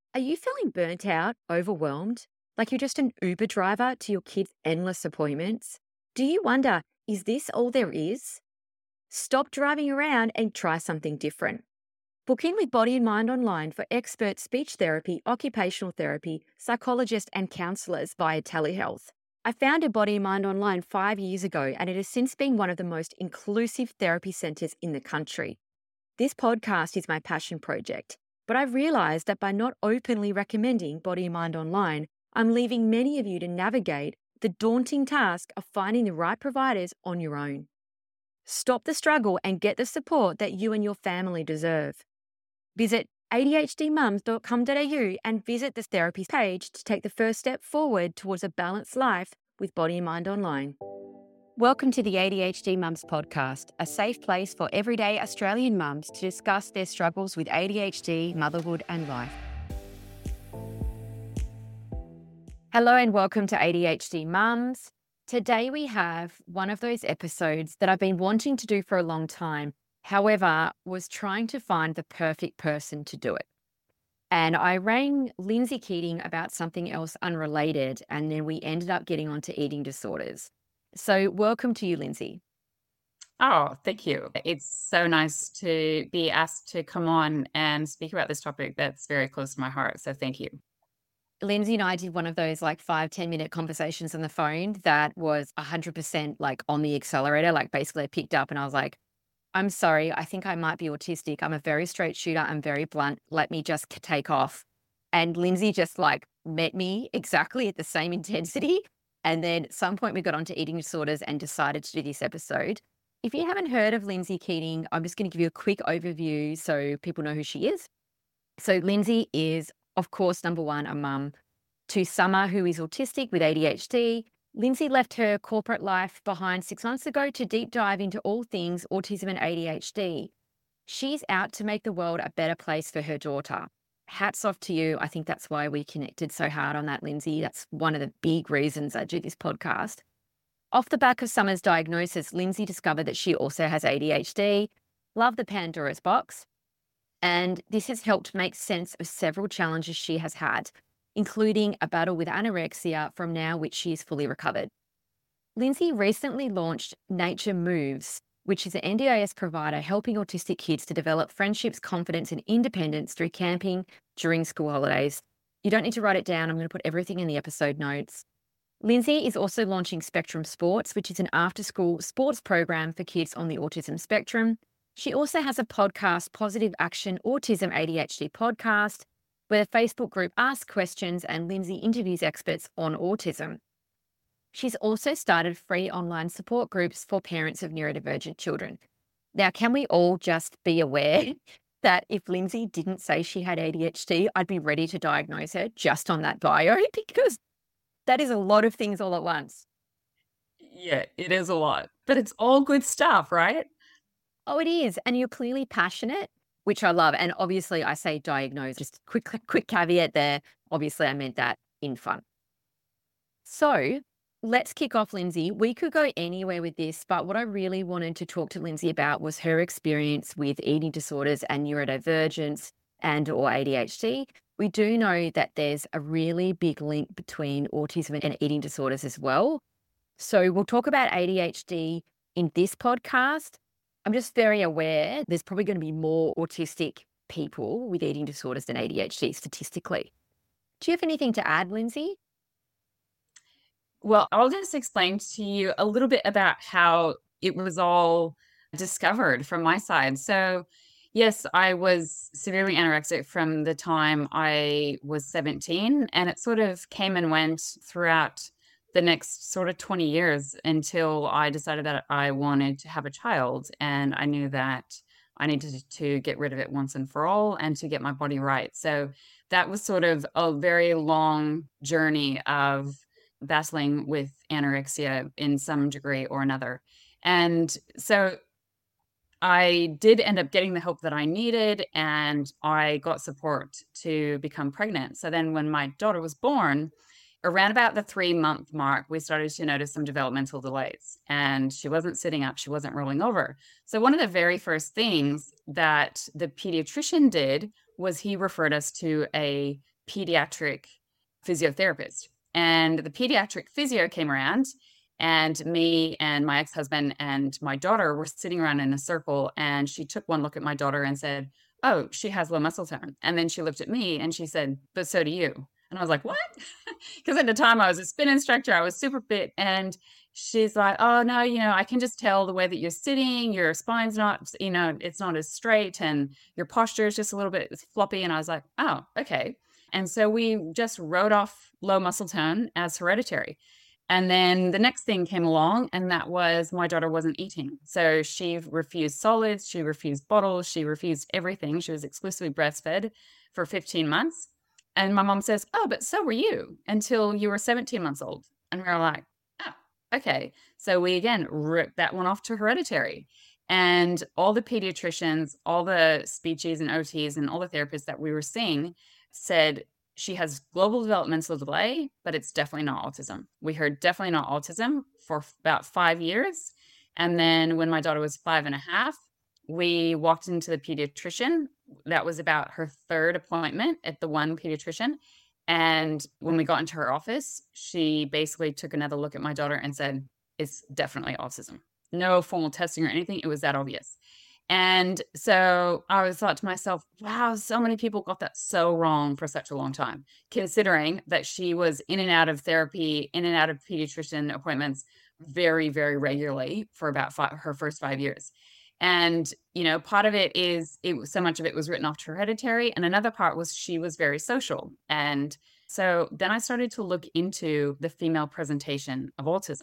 Are you feeling burnt out, overwhelmed? Like you're just an Uber driver to your kids' endless appointments? Do you wonder, is this all there is? Stop driving around and try something different. Book in with Body and Mind Online for expert speech therapy, occupational therapy, psychologists, and counselors via telehealth. I founded Body and Mind Online 5 years ago, and it has since been one of the most inclusive therapy centres in the country. This podcast is my passion project, but I've realized that by not openly recommending Body and Mind Online, I'm leaving many of you to navigate the daunting task of finding the right providers on your own. Stop the struggle and get the support that you and your family deserve. Visit adhdmums.com.au and visit the therapy page to take the first step forward towards a balanced life with Body and Mind Online. Welcome to the ADHD Mums podcast, a safe place for everyday Australian mums to discuss their struggles with ADHD, motherhood, and life. Hello and welcome to ADHD Mums. Today we have one of those episodes that I've been wanting to do for a long time, however, was trying to find the perfect person to do it. And I rang Lindsay Keating about something else unrelated, and then we ended up getting onto eating disorders. So welcome to you, Lindsay. Oh, thank you. It's so nice to be asked to come on and speak about this topic that's very close to my heart. So thank you. Lindsay and I did one of those like 5-10 minute conversations on the phone that was 100% like on the accelerator. Like basically I picked up and I was like, I'm sorry, I think I might be autistic. I'm a very straight shooter. I'm very blunt. Let me just take off. And Lindsay just like met me exactly at the same intensity. And then at some point we got onto eating disorders and decided to do this episode. If you haven't heard of Lindsay Keating, I'm just going to give you a quick overview so people know who she is. So Lindsay is, of course, number one, a mum to Summer, who is autistic with ADHD. Lindsay left her corporate life behind 6 months ago to deep dive into all things autism and ADHD. She's out to make the world a better place for her daughter. Hats off to you. I think that's why we connected so hard on that, Lindsay. That's one of the big reasons I do this podcast. Off the back of Summer's diagnosis, Lindsay discovered that she also has ADHD. Love the Pandora's box. And this has helped make sense of several challenges she has had, including a battle with anorexia from now which she is fully recovered. Lindsay recently launched Nature Moves, which is an NDIS provider helping autistic kids to develop friendships, confidence, and independence through camping during school holidays. You don't need to write it down. I'm going to put everything in the episode notes. Lindsay is also launching Spectrum Sports, which is an after-school sports program for kids on the autism spectrum. She also has a podcast, Positive Action Autism ADHD Podcast, where the Facebook group asks questions and Lindsay interviews experts on autism. She's also started free online support groups for parents of neurodivergent children. Now, can we all just be aware that if Lindsay didn't say she had ADHD, I'd be ready to diagnose her just on that bio because that is a lot of things all at once. Yeah, it is a lot, but it's all good stuff, right? Oh, it is. And you're clearly passionate, which I love. And obviously, I say diagnose, just quick caveat there. Obviously, I meant that in fun. So let's kick off, Lindsay. We could go anywhere with this, but what I really wanted to talk to Lindsay about was her experience with eating disorders and neurodivergence and or ADHD. We do know that there's a really big link between autism and eating disorders as well. So we'll talk about ADHD in this podcast. I'm just very aware there's probably going to be more autistic people with eating disorders than ADHD statistically. Do you have anything to add, Lindsay? Well, I'll just explain to you a little bit about how it was all discovered from my side. So, yes, I was severely anorexic from the time I was 17, and it sort of came and went throughout the next sort of 20 years until I decided that I wanted to have a child. And I knew that I needed to get rid of it once and for all and to get my body right. So, that was sort of a very long journey of battling with anorexia in some degree or another. And so I did end up getting the help that I needed, and I got support to become pregnant. So then when my daughter was born, around about the 3-month mark, we started to notice some developmental delays, and she wasn't sitting up, she wasn't rolling over. So one of the very first things that the pediatrician did was he referred us to a pediatric physiotherapist. And the pediatric physio came around, and me and my ex-husband and my daughter were sitting around in a circle. And she took one look at my daughter and said, "Oh, she has low muscle tone." And then she looked at me and she said, "But so do you." And I was like, "What?" Because at the time I was a spin instructor, I was super fit. And she's like, "Oh, no, I can just tell the way that you're sitting, your spine's not, it's not as straight, and your posture is just a little bit floppy." And I was like, "Oh, okay." And so we just wrote off low muscle tone as hereditary. And then the next thing came along, and that was my daughter wasn't eating. So she refused solids, she refused bottles, she refused everything. She was exclusively breastfed for 15 months. And my mom says, "Oh, but so were you until you were 17 months old." And we were like, "Oh, okay." So we again ripped that one off to hereditary. And all the pediatricians, all the speeches and OTs, and all the therapists that we were seeing said, "She has global developmental delay, but it's definitely not autism." We heard definitely not autism for about 5 years. And then when my daughter was 5.5, we walked into the pediatrician. That was about her third appointment at the one pediatrician. And when we got into her office, she basically took another look at my daughter and said, "It's definitely autism." No formal testing or anything. It was that obvious. And so I was thought to myself, wow, so many people got that so wrong for such a long time, considering that she was in and out of therapy, in and out of pediatrician appointments very, very regularly for about her first 5 years. And, part of it is so much of it was written off to hereditary. And another part was she was very social. And so then I started to look into the female presentation of autism.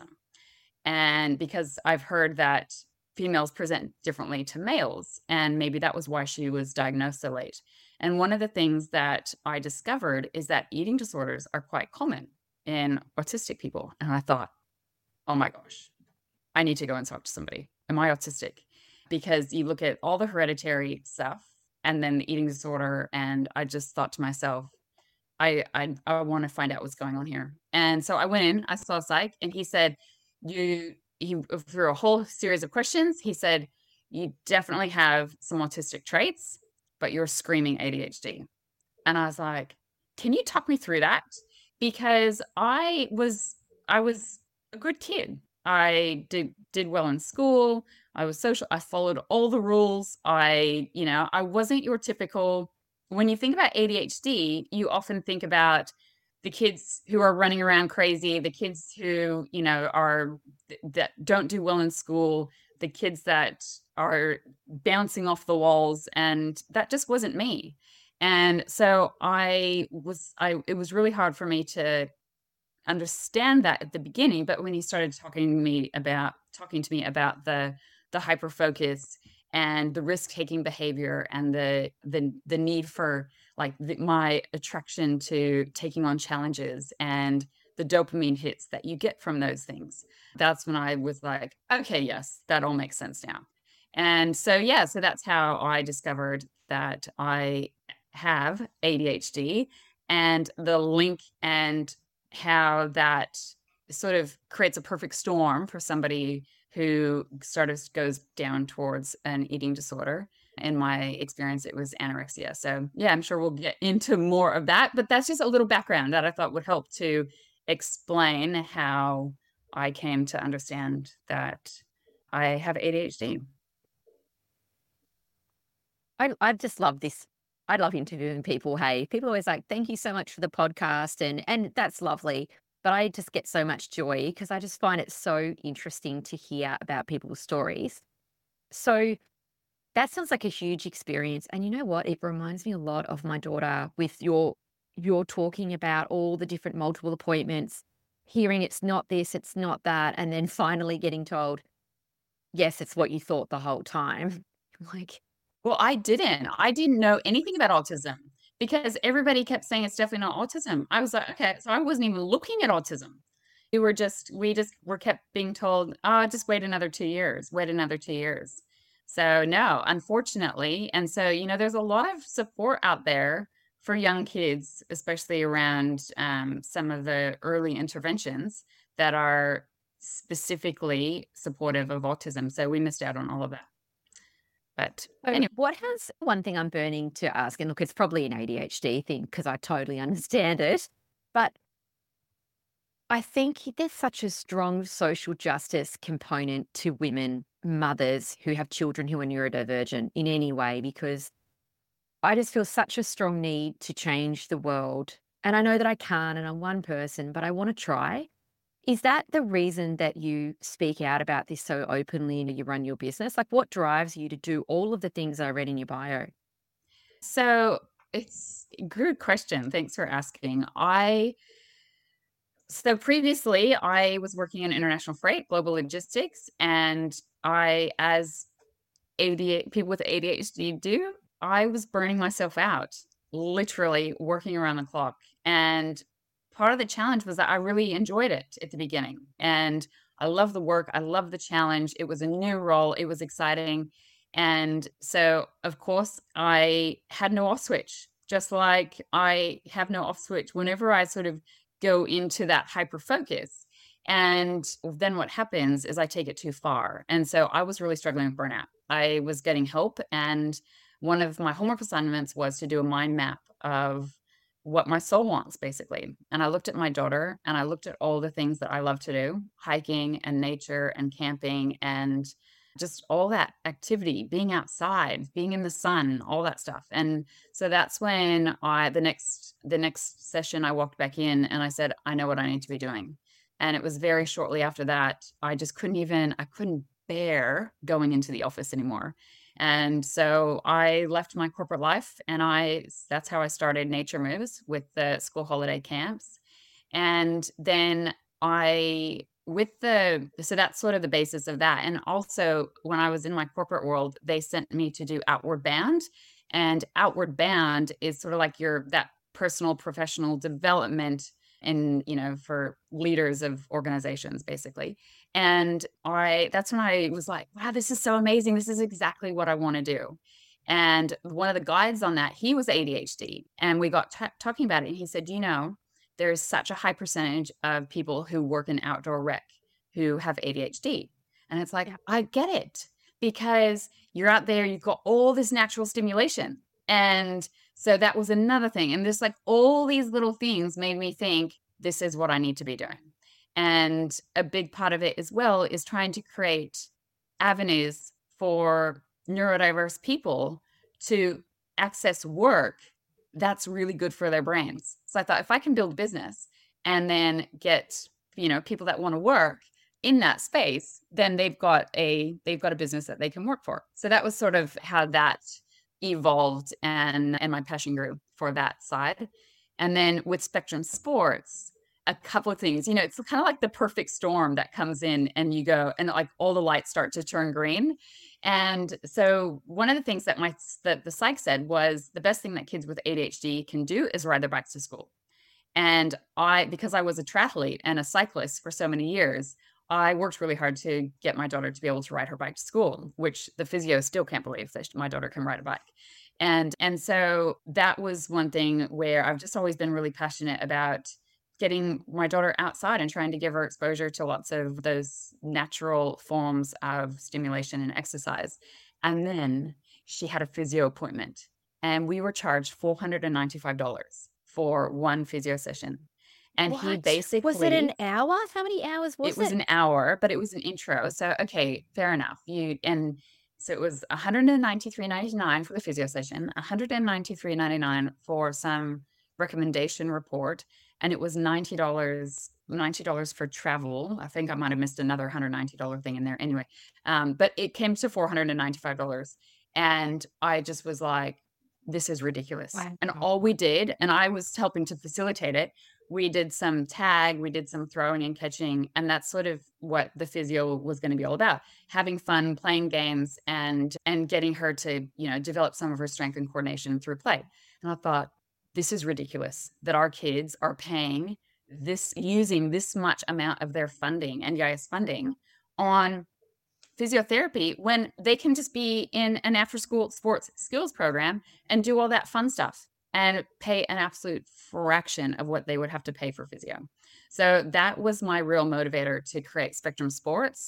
And because I've heard that females present differently to males, and maybe that was why she was diagnosed so late. And one of the things that I discovered is that eating disorders are quite common in autistic people. And I thought, oh my gosh, I need to go and talk to somebody. Am I autistic? Because you look at all the hereditary stuff and then the eating disorder, and I just thought to myself, I want to find out what's going on here. And so I went in, I saw a psych, and he said, through a whole series of questions, he said, "You definitely have some autistic traits, but you're screaming ADHD." And I was like, "Can you talk me through that?" Because I was a good kid. I did well in school. I was social. I followed all the rules. I wasn't your typical. When you think about ADHD, you often think about the kids who are running around crazy, the kids who, that don't do well in school, the kids that are bouncing off the walls, and that just wasn't me. And so it was really hard for me to understand that at the beginning, but when he started talking to me about the hyper focus and the risk taking behavior and the need for my attraction to taking on challenges and the dopamine hits that you get from those things, that's when I was like, okay, yes, that all makes sense now. And so so that's how I discovered that I have ADHD, and the link, and how that sort of creates a perfect storm for somebody who sort of goes down towards an eating disorder. In my experience, it was anorexia. So I'm sure we'll get into more of that, but that's just a little background that I thought would help to explain how I came to understand that I have ADHD. I just love this. I love interviewing people. Hey, people are always like, "Thank you so much for the podcast," and that's lovely. But I just get so much joy because I just find it so interesting to hear about people's stories. So that sounds like a huge experience. And you know what? It reminds me a lot of my daughter with you're talking about all the different multiple appointments, hearing it's not this, it's not that, and then finally getting told, yes, it's what you thought the whole time. I'm like, Well, I didn't know anything about autism because everybody kept saying it's definitely not autism. I was like, okay, so I wasn't even looking at autism. We just were kept being told, "Oh, just wait another 2 years, wait another 2 years." So no, unfortunately. And so, there's a lot of support out there for young kids, especially around some of the early interventions that are specifically supportive of autism. So we missed out on all of that. But So anyway. what has one thing I'm burning to ask, and look, it's probably an ADHD thing because I totally understand it, but I think there's such a strong social justice component to women, mothers who have children who are neurodivergent in any way, because I just feel such a strong need to change the world. And I know that I can't, and I'm one person, but I want to try. Is that the reason that you speak out about this so openly and you run your business? Like, what drives you to do all of the things I read in your bio? So it's a good question. Thanks for asking. So previously I was working in international freight, global logistics, and as ADHD, people with ADHD do, I was burning myself out, literally working around the clock. And part of the challenge was that I really enjoyed it at the beginning. And I love the work. I love the challenge. It was a new role. It was exciting. And so, of course, I had no off switch, just like I have no off switch whenever I sort of go into that hyper focus. And then what happens is I take it too far. And so I was really struggling with burnout. I was getting help. And one of my homework assignments was to do a mind map of what my soul wants, basically. And I looked at my daughter and I looked at all the things that I love to do, hiking and nature and camping and just all that activity, being outside, being in the sun, all that stuff. And so that's when the next session I walked back in and I said, I know what I need to be doing. And it was very shortly after that, I couldn't bear going into the office anymore. And so I left my corporate life and that's how I started Nature Moves with the school holiday camps. And then so that's sort of the basis of that. And also when I was in my corporate world, they sent me to do Outward Bound. And Outward Bound is sort of like that personal professional development and for leaders of organizations basically. And that's when I was like, wow, this is so amazing, this is exactly what I want to do. And one of the guides on that, he was ADHD, and we got talking about it, and he said, there's such a high percentage of people who work in outdoor rec who have ADHD. And it's like, Yeah. I get it, because you're out there, you've got all this natural stimulation. And so that was another thing. And just like all these little things made me think, this is what I need to be doing. And a big part of it as well is trying to create avenues for neurodiverse people to access work that's really good for their brains. So I thought, if I can build business and then get, people that want to work in that space, then they've got a business that they can work for. So that was sort of how that evolved, and my passion grew for that side. And then with Spectrum Sports, a couple of things, it's kind of like the perfect storm that comes in and you go, and like all the lights start to turn green. And so one of the things that the psych said was the best thing that kids with ADHD can do is ride their bikes to school. And because I was a triathlete and a cyclist for so many years, I worked really hard to get my daughter to be able to ride her bike to school, which the physio still can't believe that my daughter can ride a bike. And so that was one thing where I've just always been really passionate about getting my daughter outside and trying to give her exposure to lots of those natural forms of stimulation and exercise. And then she had a physio appointment, and we were charged $495 for one physio session. And he What? Was it basically, an hour? How many hours it was was it? an hour, but it was an intro. So, okay, fair enough. So it was $193.99 for the physio session, $193.99 for some recommendation report, and it was $90 for travel. I think I might have missed another $190 thing in there anyway. But it came to $495. And I just was like, this is ridiculous. Wow. And all we did, and I was helping to facilitate it, we did some tag, we did some throwing and catching, and that's sort of what the physio was going to be all about: having fun, playing games, and getting her to develop some of her strength and coordination through play. And I thought, this is ridiculous that our kids are paying using this much amount of their funding, NDIS funding, on physiotherapy when they can just be in an after school sports skills program and do all that fun stuff and pay an absolute fraction of what they would have to pay for physio. So that was my real motivator to create Spectrum Sports.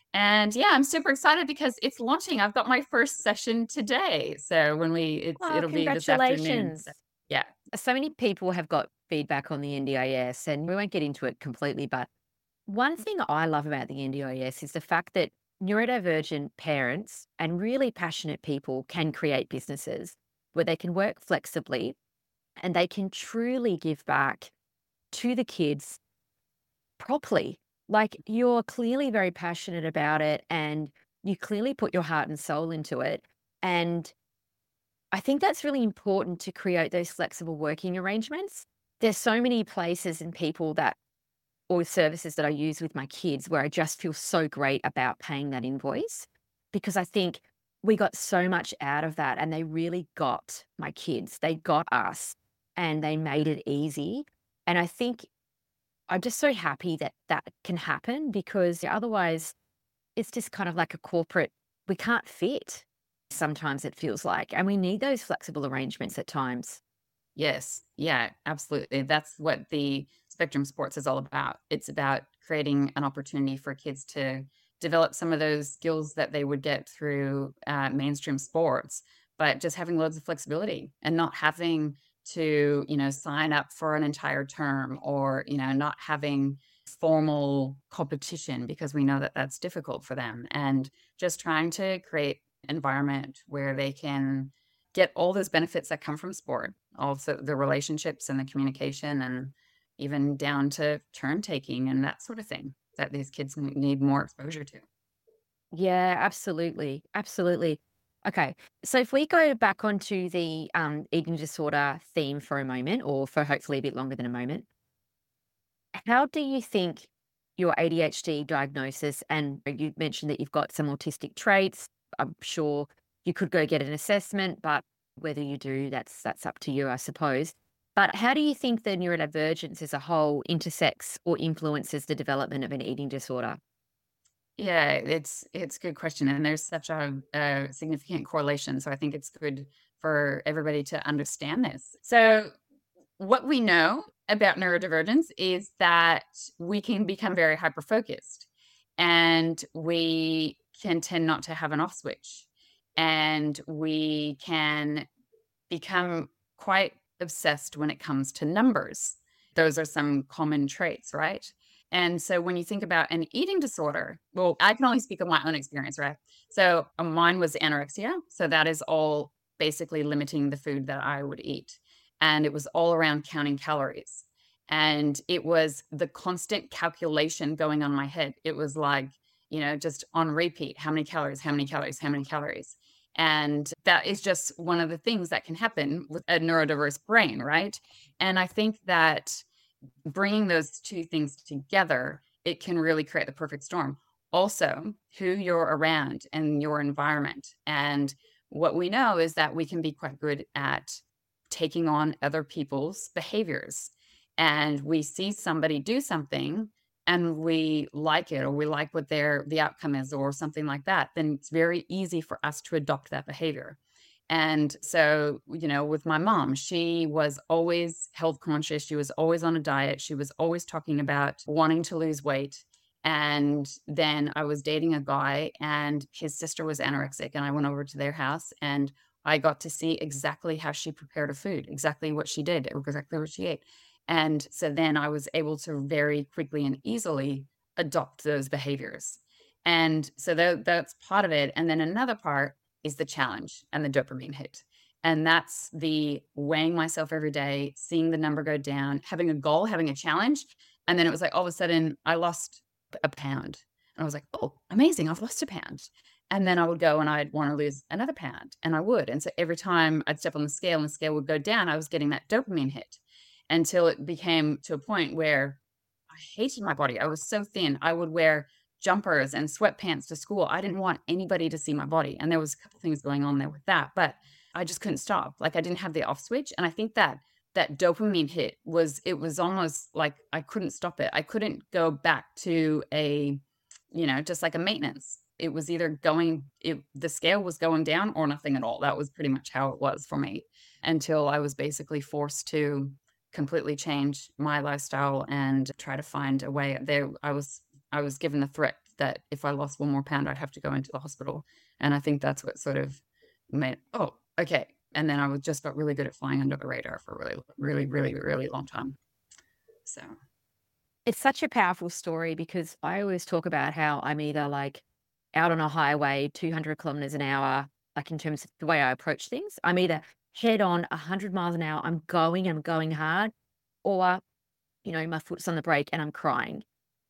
And yeah, I'm super excited because it's launching. I've got my first session today. So Oh, it'll be this afternoon. So congratulations. yeah. So many people have got feedback on the NDIS, and we won't get into it completely, but one thing I love about the NDIS is the fact that neurodivergent parents and really passionate people can create businesses where they can work flexibly and they can truly give back to the kids properly. Like, you're clearly very passionate about it and you clearly put your heart and soul into it. And I think that's really important to create those flexible working arrangements. There's so many places and people that or services that I use with my kids where I just feel so great about paying that invoice because I think we got so much out of that and they really got my kids. They got us and they made it easy. And I think I'm just so happy that that can happen because otherwise it's just kind of like a corporate, we can't fit. Sometimes it feels like, and we need those flexible arrangements at times. Yes. Yeah, absolutely. That's what the Spectrum Sports is all about. It's about creating an opportunity for kids to develop some of those skills that they would get through mainstream sports, but just having loads of flexibility and not having to, sign up for an entire term or, not having formal competition because we know that that's difficult for them and just trying to create environment where they can get all those benefits that come from sport, also the relationships and the communication, and even down to turn taking and that sort of thing that these kids need more exposure to. Yeah, absolutely. Absolutely. Okay. So if we go back onto the eating disorder theme for a moment, or for hopefully a bit longer than a moment, how do you think your ADHD diagnosis, and you mentioned that you've got some autistic traits, I'm sure you could go get an assessment, but whether you do, that's up to you, I suppose. But how do you think the neurodivergence as a whole intersects or influences the development of an eating disorder? Yeah, it's a good question, and there's such a significant correlation. So I think it's good for everybody to understand this. So what we know about neurodivergence is that we can become very hyper focused, and we can tend not to have an off switch, and we can become quite obsessed when it comes to numbers. Those are some common traits, right? And so when you think about an eating disorder, well, I can only speak of my own experience, right? So mine was anorexia. So that is all basically limiting the food that I would eat. And it was all around counting calories. And it was the constant calculation going on in my head. It was like, just on repeat, how many calories, how many calories, how many calories. And that is just one of the things that can happen with a neurodiverse brain, right? And I think that bringing those two things together, it can really create the perfect storm. Also, who you're around and your environment. And what we know is that we can be quite good at taking on other people's behaviors. And we see somebody do something and we like it or we like what the outcome is or something like that, then it's very easy for us to adopt that behavior. And so, with my mom, she was always health conscious. She was always on a diet. She was always talking about wanting to lose weight. And then I was dating a guy, and his sister was anorexic. And I went over to their house and I got to see exactly how she prepared her food, exactly what she did, exactly what she ate. And so then I was able to very quickly and easily adopt those behaviors. And so that's part of it. And then another part is the challenge and the dopamine hit. And that's the weighing myself every day, seeing the number go down, having a goal, having a challenge. And then it was like all of a sudden I lost a pound. And I was like, oh, amazing, I've lost a pound. And then I would go and I'd want to lose another pound. And I would. And so every time I'd step on the scale and the scale would go down, I was getting that dopamine hit until it became to a point where I hated my body. I was so thin. I would wear jumpers and sweatpants to school. I didn't want anybody to see my body. And there was a couple things going on there with that, but I just couldn't stop. Like I didn't have the off switch. And I think that that dopamine hit it was almost like I couldn't stop it. I couldn't go back to just like a maintenance. It was either the scale was going down or nothing at all. That was pretty much how it was for me until I was basically forced to completely change my lifestyle and try to find a way there. I was given the that if I lost 1 more pound, I'd have to go into the hospital. And I think that's what sort of made, oh, okay. And then I was just got really good at flying under the radar for a really, really, really, really long time. So It's such a powerful story because I always talk about how I'm either like out on a highway, 200 kilometers an hour, like in terms of the way I approach things. I'm either head on 100 miles an hour, I'm going hard, or, my foot's on the brake and I'm crying.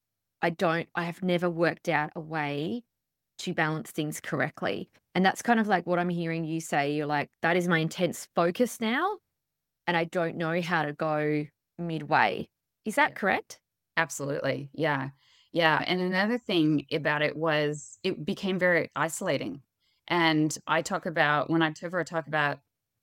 I have never worked out a way to balance things correctly. And that's kind of like what I'm hearing you say. You're like, that is my intense focus now. And I don't know how to go midway. Is that yeah. correct? Absolutely. Yeah. Yeah. And another thing about it was it became very isolating. And I talk about when I ever talk about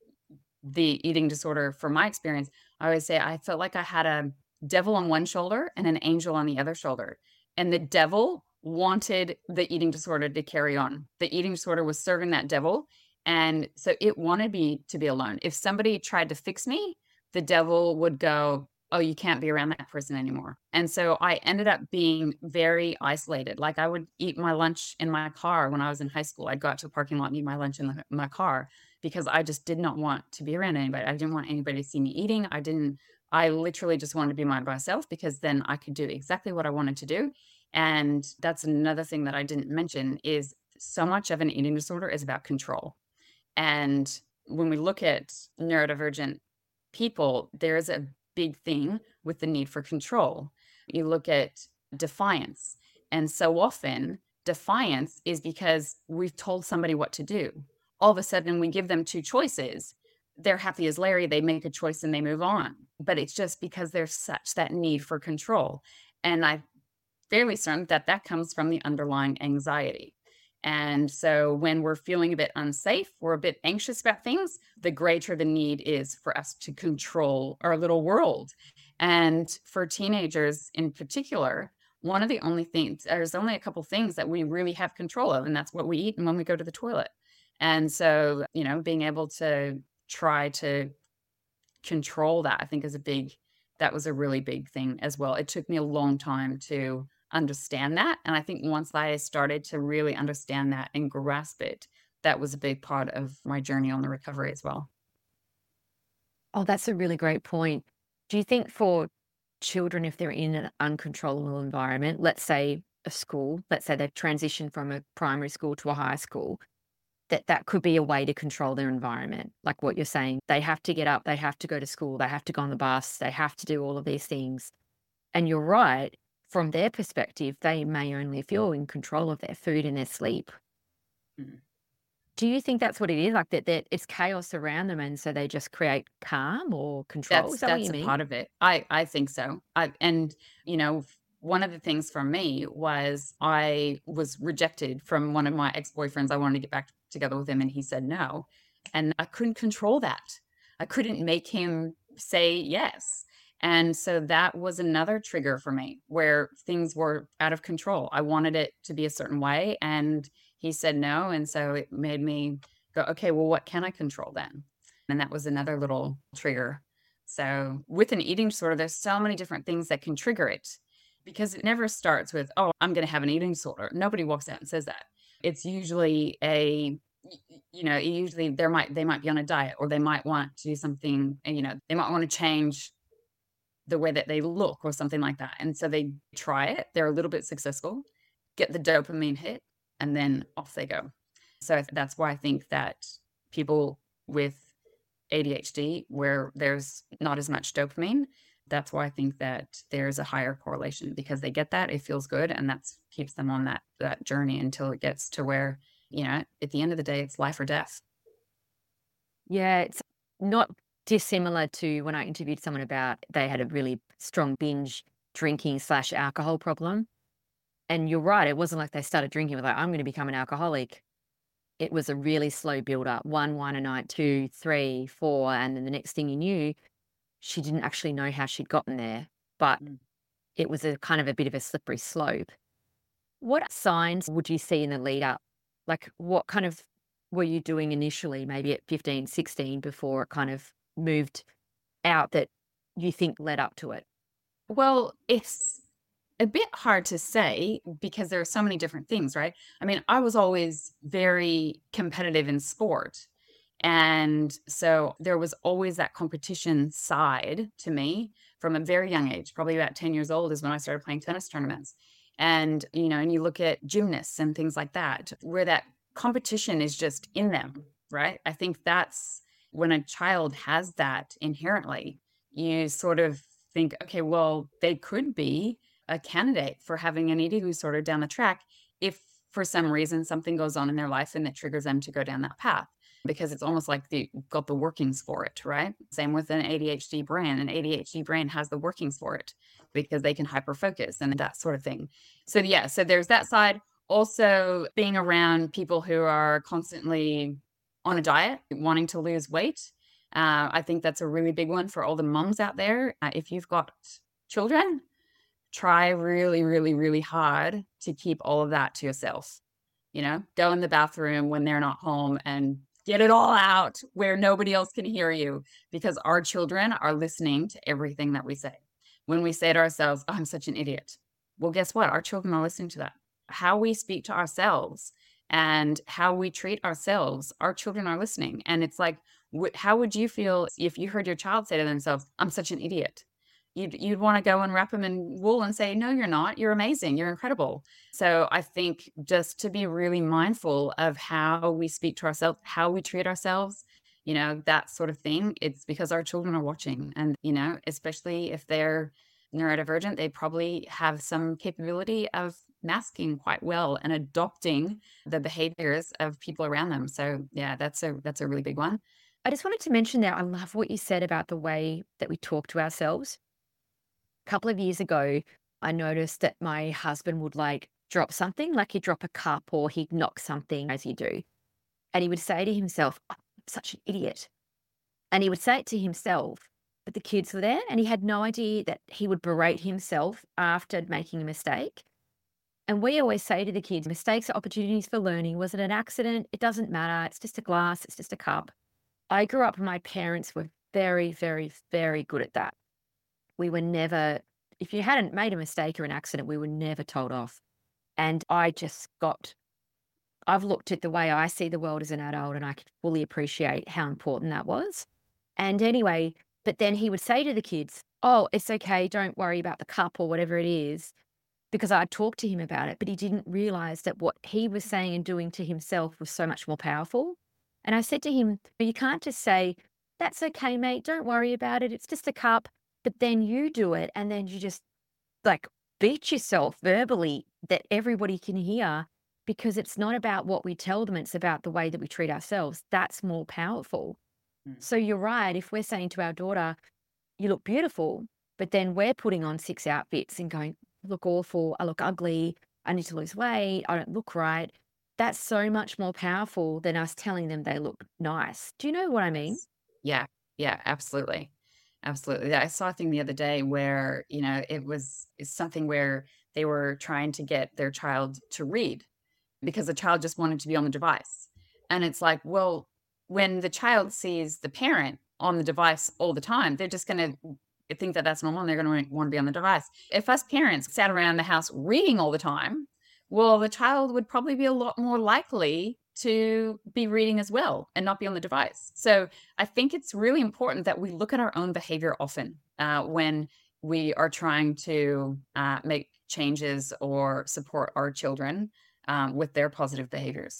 the eating disorder from my experience, I always say I felt like I had a devil on one shoulder and an angel on the other shoulder. And the devil wanted the eating disorder to carry on. The eating disorder was serving that devil. And so it wanted me to be alone. If somebody tried to fix me, the devil would go, oh, you can't be around that person anymore. And so I ended up being very isolated. Like I would eat my lunch in my car when I was in high school. I'd go out to the parking lot and eat my lunch in my car because I just did not want to be around anybody. I didn't want anybody to see me eating. I literally just wanted to be by myself because then I could do exactly what I wanted to do. And that's another thing that I didn't mention is so much of an eating disorder is about control. And when we look at neurodivergent people, there's a big thing with the need for control. You look at defiance, and so often defiance is because we've told somebody what to do. All of a sudden, we give them two choices. They're happy as Larry, they make a choice and they move on. But it's just because there's such that need for control. And I'm fairly certain that that comes from the underlying anxiety. And so when we're feeling a bit unsafe, we're a bit anxious about things, the greater the need is for us to control our little world. And for teenagers in particular, one of the only things, there's only a couple things that we really have control of, and that's what we eat and when we go to the toilet. And so, being able to try to control that, I think that was a really big thing as well. It took me a long time to understand that. And I think once I started to really understand that and grasp it, that was a big part of my journey on the recovery as well. Oh, that's a really great point. Do you think for children, if they're in an uncontrollable environment, let's say a school, let's say they've transitioned from a primary school to a high school, that could be a way to control their environment? Like what you're saying, they have to get up, they have to go to school, they have to go on the bus, they have to do all of these things. And you're right, from their perspective, they may only feel in control of their food and their sleep. Mhm. Do you think that's what it is? Like that it's chaos around them and so they just create calm or control? Is that what That's you a mean? part of it. I think so. One of the things for me was I was rejected from one of my ex-boyfriends. I wanted to get back together with him and he said no. And I couldn't control that. I couldn't make him say yes. And so that was another trigger for me where things were out of control. I wanted it to be a certain way and he said no. And so it made me go, okay, well, what can I control then? And that was another little trigger. So with an eating disorder, there's so many different things that can trigger it because it never starts with, oh, I'm going to have an eating disorder. Nobody walks out and says that. It's usually usually they might be on a diet or they might want to do something, and, they might want to change the way that they look or something like that. And so they try it. They're a little bit successful, get the dopamine hit, and then off they go. So that's why I think that people with ADHD where there's not as much dopamine. That's why I think that there's a higher correlation because they get that, it feels good, and that keeps them on that journey until it gets to where, at the end of the day, it's life or death. Yeah, it's not dissimilar to when I interviewed someone about they had a really strong binge drinking slash alcohol problem. And you're right, it wasn't like they started drinking with like, I'm going to become an alcoholic. It was a really slow build up. One wine a night, two, three, four. And then the next thing you knew, she didn't actually know how she'd gotten there. But Mm. it was a kind of a bit of a slippery slope. What signs would you see in the lead up? Like what kind of were you doing initially, maybe at 15, 16, before it kind of moved out that you think led up to it? Well, it's a bit hard to say because there are so many different things, right? I mean, I was always very competitive in sport. And so there was always that competition side to me from a very young age, probably about 10 years old is when I started playing tennis tournaments. And, and you look at gymnasts and things like that, where that competition is just in them, right? I think that's when a child has that inherently, you sort of think, okay, well, they could be a candidate for having an eating disorder down the track if for some reason something goes on in their life and it triggers them to go down that path because it's almost like they got the workings for it, right? Same with an ADHD brain. An ADHD brain has the workings for it because they can hyper focus and that sort of thing. So, yeah, so there's that side. Also, being around people who are constantly on a diet, wanting to lose weight. I think that's a really big one for all the mums out there. If you've got children, try really, really, really hard to keep all of that to yourself. Go in the bathroom when they're not home and get it all out where nobody else can hear you because our children are listening to everything that we say. When we say to ourselves, oh, I'm such an idiot. Well, guess what? Our children are listening to that. How we speak to ourselves and how we treat ourselves, our children are listening. And it's like, how would you feel if you heard your child say to themselves, I'm such an idiot? You'd want to go and wrap them in wool and say, no, you're not. You're amazing. You're incredible. So I think just to be really mindful of how we speak to ourselves, how we treat ourselves, that sort of thing. It's because our children are watching. And, especially if they're neurodivergent, they probably have some capability of masking quite well and adopting the behaviors of people around them. So yeah, that's a really big one. I just wanted to mention there, I love what you said about the way that we talk to ourselves. A couple of years ago, I noticed that my husband would like drop something, like he'd drop a cup or he'd knock something as you do. And he would say to himself, "Oh, I'm such an idiot." And he would say it to himself, but the kids were there and he had no idea that he would berate himself after making a mistake. And we always say to the kids, mistakes are opportunities for learning. Was it an accident? It doesn't matter. It's just a glass, it's just a cup. I grew up, my parents were very, very, very good at that. We were never, if you hadn't made a mistake or an accident, we were never told off. And I've looked at the way I see the world as an adult and I could fully appreciate how important that was. And anyway, but then he would say to the kids, "Oh, it's okay. Don't worry about the cup or whatever it is." Because I talked to him about it, but he didn't realize that what he was saying and doing to himself was so much more powerful. And I said to him, "But you can't just say, 'That's okay, mate. Don't worry about it. It's just a cup.'" But then you do it and then you just like beat yourself verbally that everybody can hear because it's not about what we tell them, it's about the way that we treat ourselves. That's more powerful. Mm. So you're right. If we're saying to our daughter, "You look beautiful," but then we're putting on 6 outfits and going, "I look awful. I look ugly. I need to lose weight. I don't look right." That's so much more powerful than us telling them they look nice. Do you know what I mean? Yes. Yeah. Yeah, absolutely. Absolutely. Yeah, I saw a thing the other day where, it's something where they were trying to get their child to read because the child just wanted to be on the device. And it's like, well, when the child sees the parent on the device all the time, they're just going to think that that's normal and they're going to want to be on the device. If us parents sat around the house reading all the time, well, the child would probably be a lot more likely to be reading as well and not be on the device. So I think it's really important that we look at our own behavior often when we are trying to make changes or support our children with their positive behaviors.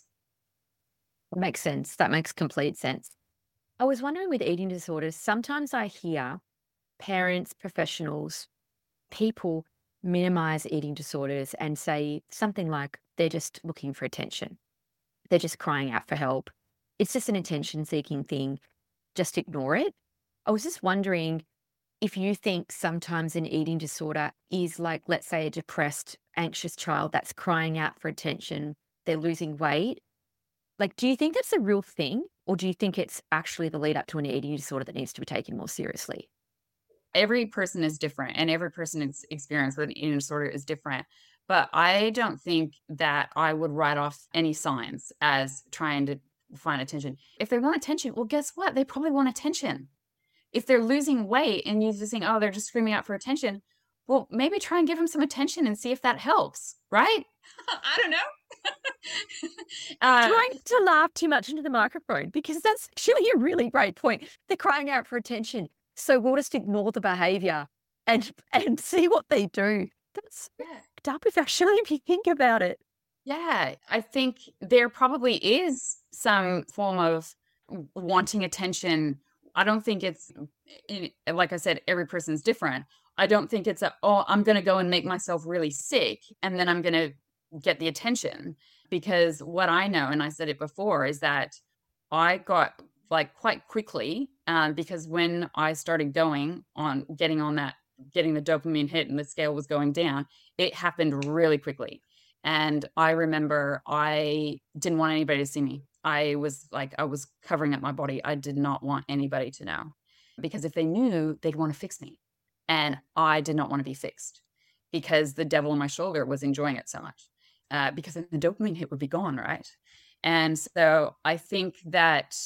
That makes sense. That makes complete sense. I was wondering with eating disorders, sometimes I hear parents, professionals, people minimize eating disorders and say something like they're just looking for attention. They're just crying out for help. It's just an attention seeking thing. Just ignore it. I was just wondering if you think sometimes an eating disorder is like, let's say, a depressed, anxious child that's crying out for attention, they're losing weight. Like, do you think that's a real thing? Or do you think it's actually the lead up to an eating disorder that needs to be taken more seriously? Every person is different and every person's experience with an eating disorder is different. But I don't think that I would write off any signs as trying to find attention. If they want attention, well, guess what? They probably want attention. If they're losing weight and you just think, oh, they're just screaming out for attention, Well, maybe try and give him some attention and see if that helps, right? I don't know. uh, Trying not to laugh too much into the microphone because that's actually a really great point. They're crying out for attention. So we'll just ignore the behavior and see what they do. That's yeah. fucked up if actually if you think about it. Yeah, I think there probably is some form of wanting attention. I don't think it's, like I said, every person's different. I don't think it's oh, I'm going to go and make myself really sick and then I'm going to get the attention. Because what I know, and I said it before, is that I got like quite quickly, because when I started going on, getting the dopamine hit and the scale was going down, it happened really quickly. And I remember I didn't want anybody to see me. I was covering up my body. I did not want anybody to know because if they knew, they'd want to fix me. And I did not want to be fixed because the devil on my shoulder was enjoying it so much. Because then the dopamine hit would be gone, right? And so I think that,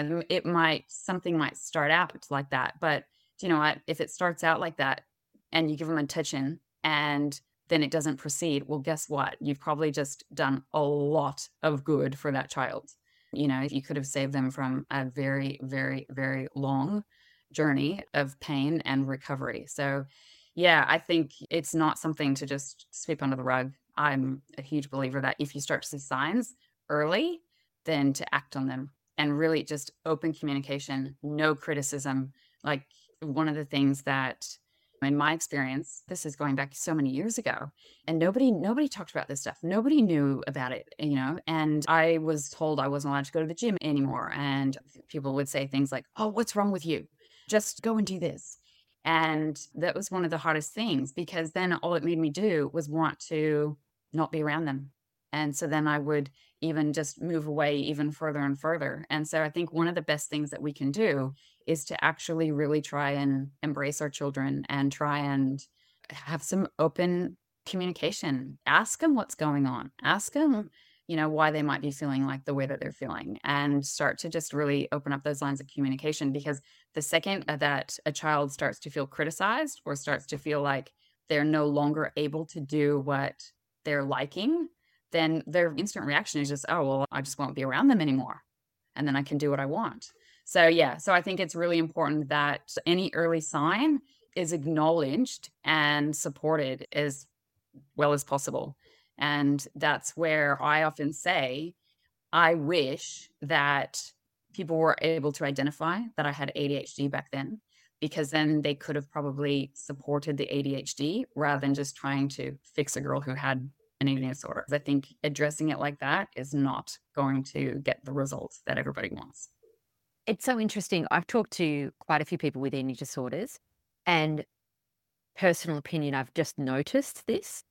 something might start out like that. But you know what? If it starts out like that and you give them attention and then it doesn't proceed, well, guess what? You've probably just done a lot of good for that child. You could have saved them from a very, very, very long journey of pain and recovery. So, yeah, I think it's not something to just sweep under the rug. I'm a huge believer that if you start to see signs early, then to act on them and really just open communication, no criticism. Like one of the things that in my experience, this is going back so many years ago, and nobody talked about this stuff. Nobody knew about it, and I was told I wasn't allowed to go to the gym anymore. And people would say things like, "Oh, what's wrong with you? Just go and do this." And that was one of the hardest things because then all it made me do was want to not be around them. And so then I would even just move away even further and further. And so I think one of the best things that we can do is to actually really try and embrace our children and try and have some open communication. Ask them what's going on. Ask them, why they might be feeling like the way that they're feeling and start to just really open up those lines of communication because the second that a child starts to feel criticized or starts to feel like they're no longer able to do what they're liking, then their instant reaction is just, oh, well, I just won't be around them anymore. And then I can do what I want. So, yeah, so I think it's really important that any early sign is acknowledged and supported as well as possible. And that's where I often say, I wish that people were able to identify that I had ADHD back then, because then they could have probably supported the ADHD rather than just trying to fix a girl who had an eating disorder. I think addressing it like that is not going to get the results that everybody wants. It's so interesting. I've talked to quite a few people with eating disorders, and personal opinion, I've just noticed this.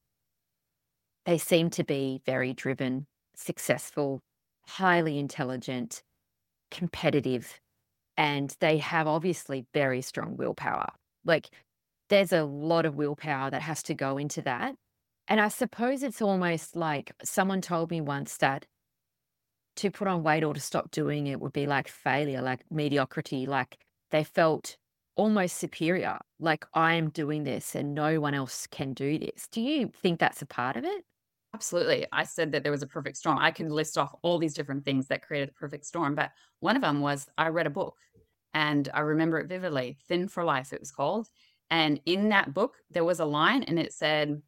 They seem to be very driven, successful, highly intelligent, competitive, and they have obviously very strong willpower. Like, there's a lot of willpower that has to go into that. And I suppose it's almost like someone told me once that to put on weight or to stop doing it would be like failure, like mediocrity, like they felt almost superior, like I'm doing this and no one else can do this. Do you think that's a part of it? Absolutely. I said that there was a perfect storm. I could list off all these different things that created a perfect storm, but one of them was I read a book and I remember it vividly. Thin for Life, it was called. And in that book, there was a line and it said,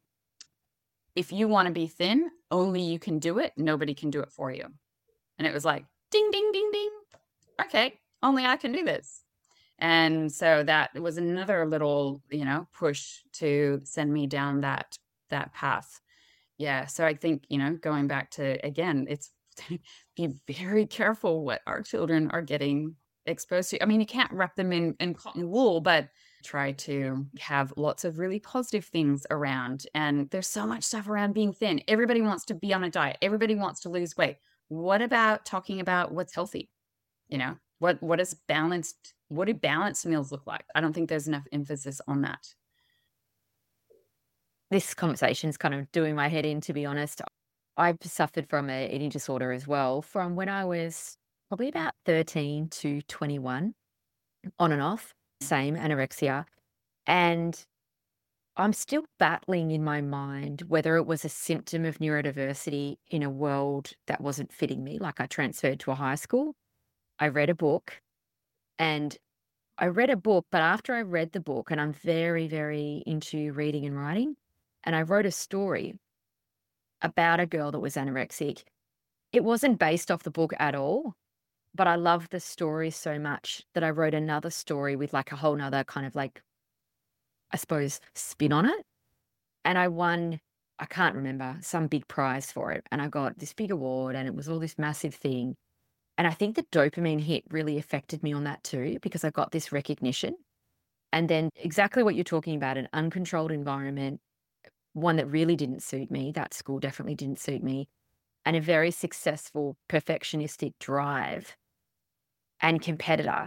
if you want to be thin, only you can do it. Nobody can do it for you. And it was like, ding, ding, ding, ding. Okay, only I can do this. And so that was another little, push to send me down that path. Yeah, so I think, going back to again, it's be very careful what our children are getting exposed to. I mean, you can't wrap them in cotton wool, but try to have lots of really positive things around. And there's so much stuff around being thin. Everybody wants to be on a diet. Everybody wants to lose weight. What about talking about what's healthy? What do balanced meals look like? I don't think there's enough emphasis on that. This conversation's kind of doing my head in, to be honest. I've suffered from an eating disorder as well from when I was probably about 13 to 21, on and off, same anorexia. And I'm still battling in my mind whether it was a symptom of neurodiversity in a world that wasn't fitting me. Like I transferred to a high school, I read a book, and I read a book, but after I read the book, and I'm very, very into reading and writing, and I wrote a story about a girl that was anorexic. It wasn't based off the book at all, but I loved the story so much that I wrote another story with like a whole nother kind of like, I suppose, spin on it. And I won, I can't remember, some big prize for it. And I got this big award and it was all this massive thing. And I think the dopamine hit really affected me on that too, because I got this recognition. And then exactly what you're talking about, an uncontrolled environment, one that really didn't suit me. That school definitely didn't suit me. And a very successful perfectionistic drive and competitor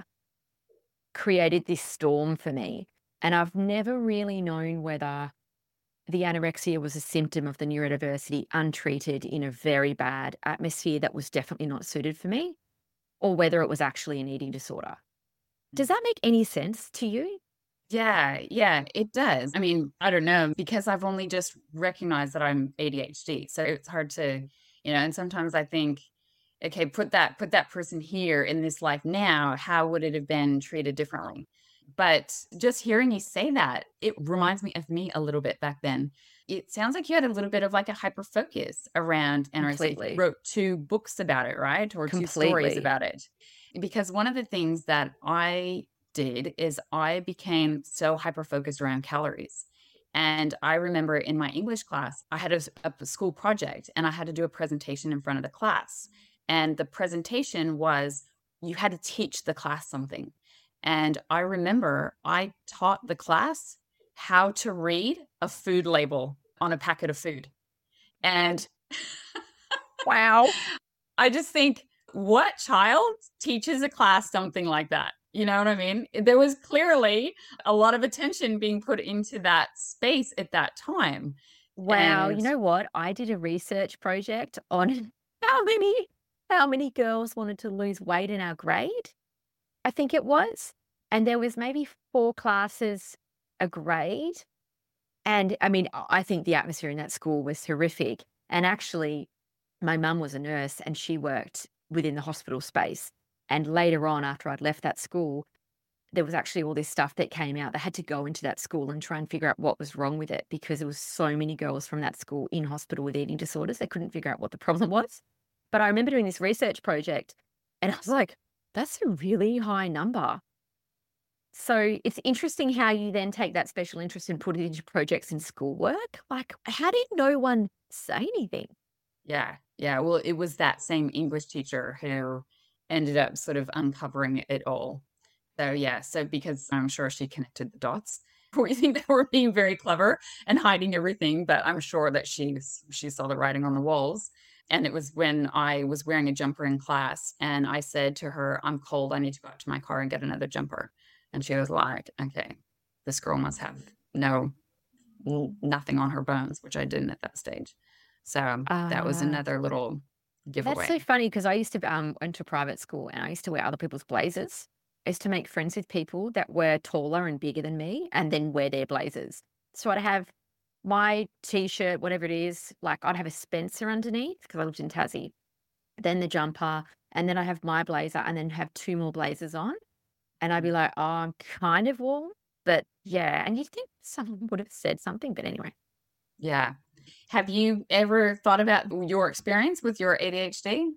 created this storm for me. And I've never really known whether the anorexia was a symptom of the neurodiversity untreated in a very bad atmosphere that was definitely not suited for me, or whether it was actually an eating disorder. Does that make any sense to you? Yeah, yeah, it does. I mean, I don't know because I've only just recognized that I'm ADHD. So it's hard to, and sometimes I think, okay, put that person here in this life now, how would it have been treated differently? But just hearing you say that, it reminds me of me a little bit back then. It sounds like you had a little bit of like a hyper focus around anorexia. You Completely. wrote two books about it, right? Or two stories Completely. about it. Because one of the things that I did is I became so hyper focused around calories. And I remember in my English class, I had a school project and I had to do a presentation in front of the class. And the presentation was you had to teach the class something. And I remember I taught the class how to read a food label on a packet of food. And Wow. I just think, what child teaches a class something like that? You know what I mean? There was clearly a lot of attention being put into that space at that time. Wow. And You know what? I did a research project on how many how many girls wanted to lose weight in our grade, I think it was. And there was maybe 4 classes a grade. And I mean, I think the atmosphere in that school was horrific. And actually, my mum was a nurse and she worked within the hospital space. And later on, after I'd left that school, there was actually all this stuff that came out. They had to go into that school and try and figure out what was wrong with it because there was so many girls from that school in hospital with eating disorders. They couldn't figure out what the problem was. But I remember doing this research project and I was like, that's a really high number. So it's interesting how you then take that special interest and put it into projects in schoolwork. Like, how did no one say anything? yeah, yeah. Well, it was that same English teacher who ended up sort of uncovering it all. So yeah, so because I'm sure she connected the dots. We think that we're being very clever and hiding everything, but I'm sure that she saw the writing on the walls. And it was when I was wearing a jumper in class and I said to her, I'm cold, I need to go out to my car and get another jumper. And she was like, okay, this girl must have nothing on her bones, which I didn't at that stage. So that was Uh, another little that's giveaway. so funny because I used to went to private school and I used to wear other people's blazers. I used to make friends with people that were taller and bigger than me and then wear their blazers. So I'd have my t-shirt, whatever it is, like I'd have a Spencer underneath because I lived in Tassie, then the jumper, and then I have my blazer and then have 2 more blazers on. And I'd be like, "Oh, I'm kind of warm." But yeah, and you'd think someone would have said something, but anyway. Yeah. Have you ever thought about your experience with your ADHD?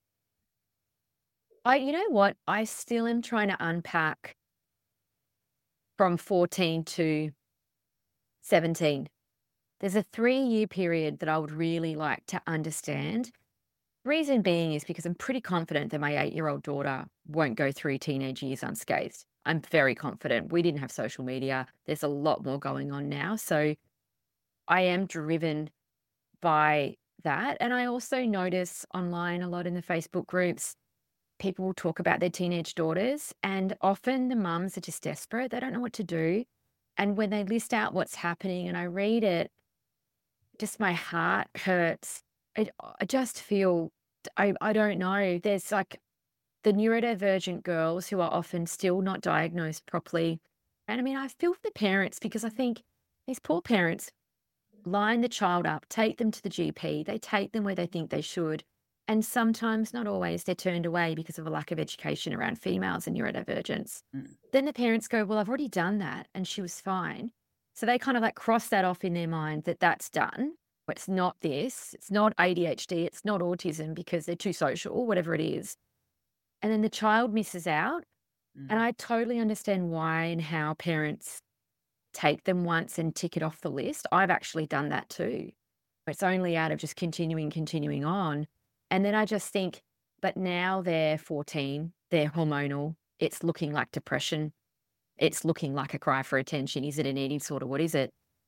You know what? I still am trying to unpack from 14 to 17. There's a 3-year period that I would really like to understand. Reason being is because I'm pretty confident that my 8-year-old daughter won't go through teenage years unscathed. I'm very confident. We didn't have social media. There's a lot more going on now. So I am driven by that. And I also notice online a lot in the Facebook groups, people will talk about their teenage daughters, and often the mums are just desperate. They don't know what to do. And when they list out what's happening and I read it, just my heart hurts. I just feel, I don't know. There's like the neurodivergent girls who are often still not diagnosed properly. And I mean, I feel for the parents because I think These poor parents line the child up, take them to the GP, they take them where they think they should. And sometimes, not always, they're turned away because of a lack of education around females and neurodivergence. Mm. Then the parents go, well, I've already done that and she was fine. So they kind of like cross that off in their mind that that's done. It's not this, it's not ADHD, it's not autism because they're too social, whatever it is. And then the child misses out. And Mm. I totally understand why and how parents take them once and tick it off the list. I've actually done that too. It's only out of just continuing on. And then I just think, but now they're 14, they're hormonal, it's looking like depression, it's looking like a cry for attention. Is it an eating disorder? What is it?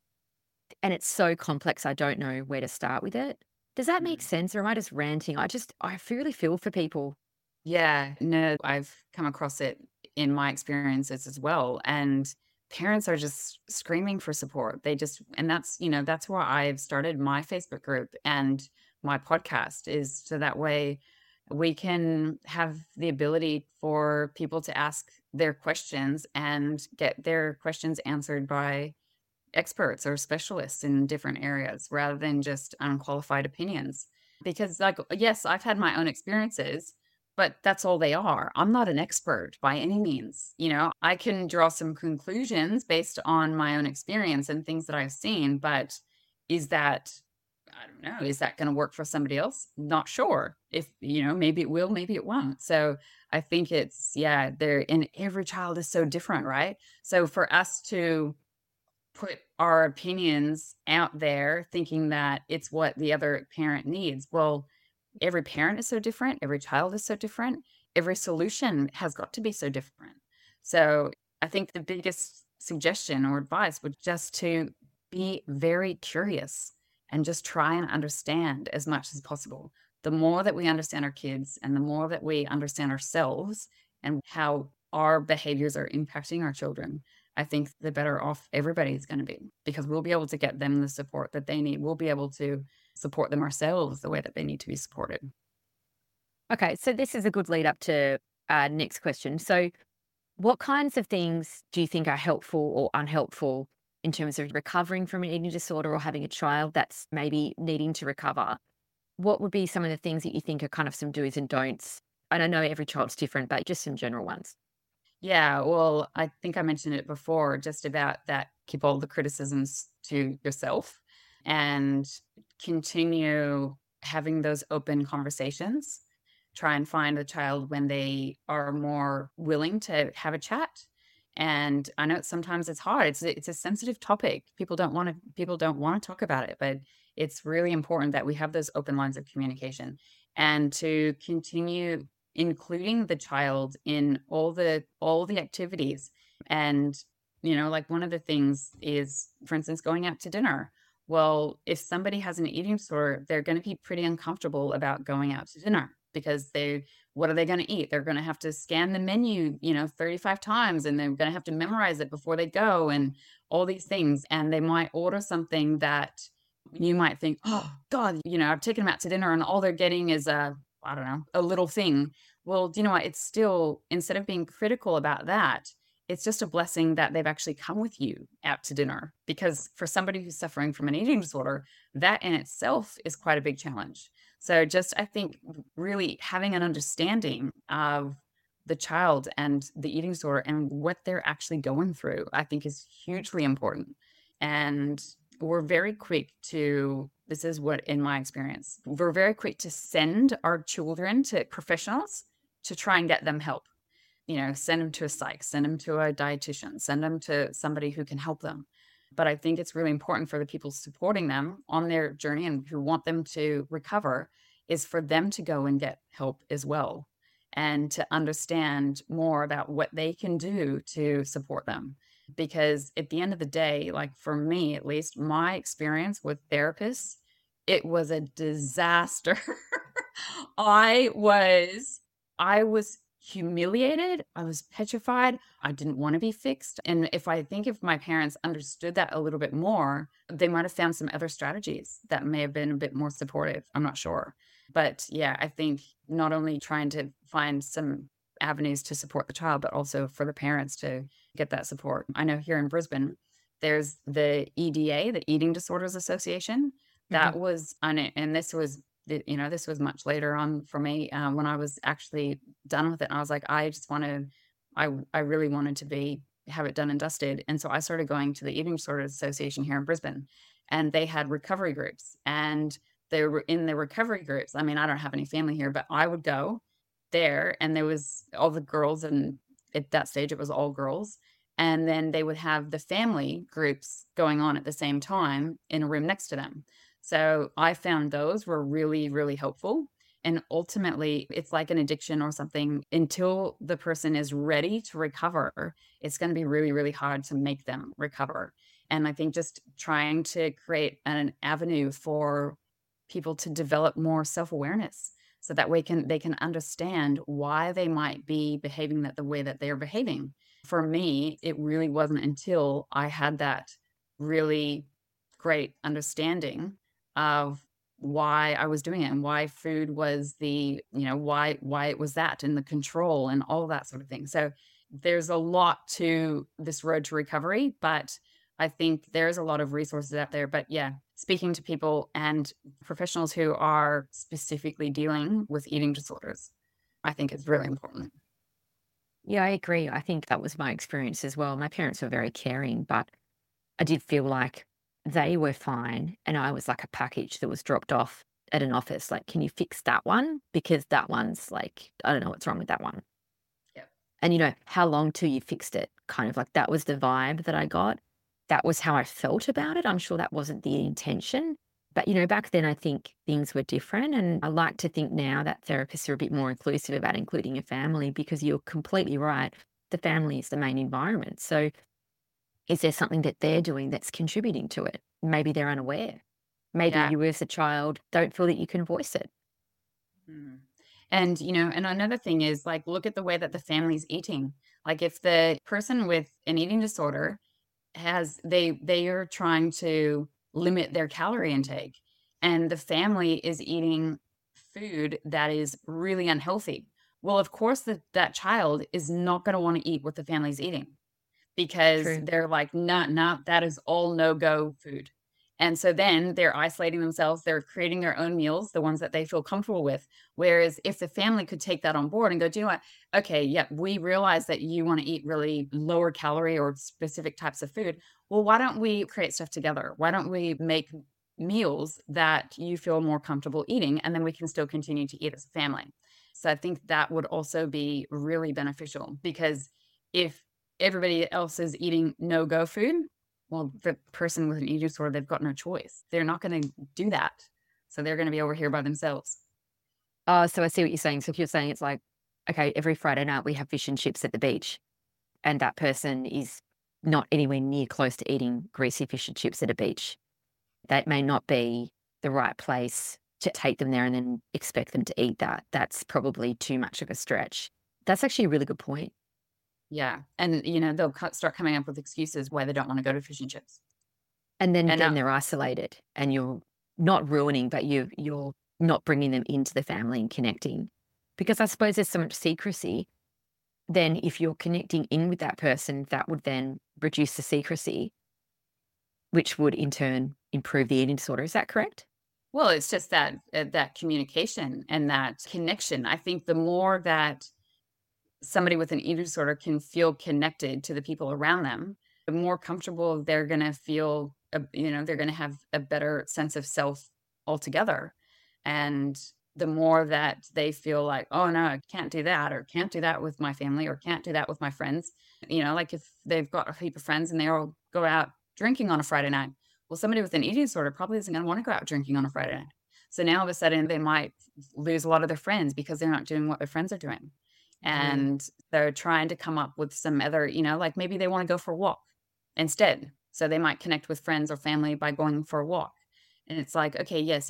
And it's so complex, I don't know where to start with it. Does that make Mm. sense? Or am I just ranting? I really feel for people. Yeah, no, I've come across it in my experiences as well. And parents are just screaming for support. And that's, that's why I've started my Facebook group and my podcast is so that way we can have the ability for people to ask their questions and get their questions answered by experts or specialists in different areas rather than just unqualified opinions. Because, like, yes, I've had my own experiences, but that's all they are. I'm not an expert by any means. I can draw some conclusions based on my own experience and things that I've seen, but is that, I don't know, is that going to work for somebody else? Not sure. If, maybe it will, maybe it won't. So I think yeah, and every child is so different, right? So for us to put our opinions out there thinking that it's what the other parent needs. Well, every parent is so different, every child is so different, every solution has got to be so different. So, I think the biggest suggestion or advice would just to be very curious and just try and understand as much as possible. The more that we understand our kids and the more that we understand ourselves and how our behaviors are impacting our children, I think the better off everybody's going to be because we'll be able to get them the support that they need. We'll be able to support them ourselves the way that they need to be supported. Okay, so this is a good lead up to next question. So, what kinds of things do you think are helpful or unhelpful in terms of recovering from an eating disorder or having a child that's maybe needing to recover? What would be some of the things that you think are kind of some do's and don'ts? And I know every child's different, but just some general ones. Yeah, well, I think I mentioned it before just about that keep all the criticisms to yourself and continue having those open conversations. Try and find a child when they are more willing to have a chat. And I know sometimes it's hard. It's a sensitive topic. People don't want to talk about it, but it's really important that we have those open lines of communication and to continue including the child in all the activities. And like one of the things is, for instance, going out to dinner. Well, if somebody has an eating disorder, they're going to be pretty uncomfortable about going out to dinner because what are they going to eat? They're going to have to scan the menu, 35 times and they're going to have to memorize it before they go and all these things. And they might order something that you might think, oh God, I've taken them out to dinner and all they're getting is I don't know, a little thing. Well, do you know what? It's still, instead of being critical about that, it's just a blessing that they've actually come with you out to dinner. Because for somebody who's suffering from an eating disorder, that in itself is quite a big challenge. So just, I think, really having an understanding of the child and the eating disorder and what they're actually going through, I think is hugely important. And we're very quick to this is what in my experience we're very quick to send our children to professionals to try and get them help, send them to a psych, send them to a dietitian, send them to somebody who can help them. But I think it's really important for the people supporting them on their journey and who want them to recover is for them to go and get help as well and to understand more about what they can do to support them. Because at the end of the day, like for me, at least my experience with therapists, it was a disaster. I was I was humiliated. I was petrified. I didn't want to be fixed. And if my parents understood that a little bit more, they might have found some other strategies that may have been a bit more supportive. I'm not sure. But yeah, I think not only trying to find some avenues to support the child, but also for the parents to get that support. I know here in Brisbane, There's the EDA, the Eating Disorders Association. Mhm. That was on it, and this was this was much later on for me, when I was actually done with it, and I was like, "I just wanna I really wanted to be have it done and dusted," and so I started going to the Eating Disorders Association here in Brisbane, and they had recovery groups, and they were in the recovery groups. I mean, I don't have any family here, but I would go there, and there was all the girls, and at that stage, it was all girls, and then they would have the family groups going on at the same time in a room next to them. So I found those were really, really helpful. And ultimately, it's like an addiction or something. Until the person is ready to recover, it's going to be really, really hard to make them recover. And I think just trying to create an avenue for people to develop more self-awareness so that way they can understand why they might be behaving that the way that they're behaving. For me, it really wasn't until I had that really great understanding of why I was doing it and why food was why it was that and the control and all that sort of thing. So there's a lot to this road to recovery, but I think there's a lot of resources out there. But yeah, speaking to people and professionals who are specifically dealing with eating disorders, I think is really important. Yeah, I agree. I think that was my experience as well. My parents were very caring, but I did feel like they were fine and I was like a package that was dropped off at an office. Like, can you fix that one? Because that one's like, I don't know what's wrong with that one. Yeah. And, how long till you fixed it? Kind of like that was the vibe that I got. That was how I felt about it. I'm sure that wasn't the intention. But, back then I think things were different. And I like to think now that therapists are a bit more inclusive about including your family because you're completely right. The family is the main environment. So is there something that they're doing that's contributing to it? Maybe they're unaware. Maybe Yeah. you as a child don't feel that you can voice it. Mhm. And, and another thing is like, look at the way that the family's eating. Like if the person with an eating disorder they are trying to limit their calorie intake and the family is eating food that is really unhealthy. Well, of course that child is not going to want to eat what the family's eating because True. they're like, "Not, not, that is all no-go food." And so then they're isolating themselves, they're creating their own meals, the ones that they feel comfortable with. Whereas if the family could take that on board and go, "Do you know what? Okay, yeah, we realize that you wanna eat really lower calorie or specific types of food. Well, why don't we create stuff together? Why don't we make meals that you feel more comfortable eating, and then we can still continue to eat as a family?" So I think that would also be really beneficial because if everybody else is eating no-go food, well, the person with an eating disorder, they've got no choice. They're not gonna do that. So they're gonna be over here by themselves. Oh, so I see what you're saying. So if you're saying it's like, okay, every Friday night we have fish and chips at the beach, and that person is not anywhere near close to eating greasy fish and chips at a beach. That may not be the right place to take them there and then expect them to eat that. That's probably too much of a stretch. That's actually a really good point. Yeah, and, they'll start coming up with excuses why they don't wanna go to fish and chips. And then And again, now they're isolated and you're not ruining, but you're not bringing them into the family and connecting. Because I suppose there's so much secrecy. Then if you're connecting in with that person, that would then reduce the secrecy, which would in turn improve the eating disorder. Is that correct? well, it's just that communication and that connection. I think the more that somebody with an eating disorder can feel connected to the people around them, the more comfortable they're gonna feel, they're gonna have a better sense of self altogether. And the more that they feel like, "Oh, no, I can't do that," or "Can't do that with my family," or "Can't do that with my friends." Like if they've got a heap of friends and they all go out drinking on a Friday night, well, somebody with an eating disorder probably isn't gonna wanna go out drinking on a Friday night. So now all of a sudden, they might lose a lot of their friends because they're not doing what their friends are doing. Mm. And they're trying to come up with some other, like maybe they want to go for a walk instead. So they might connect with friends or family by going for a walk. And it's like, okay, yes,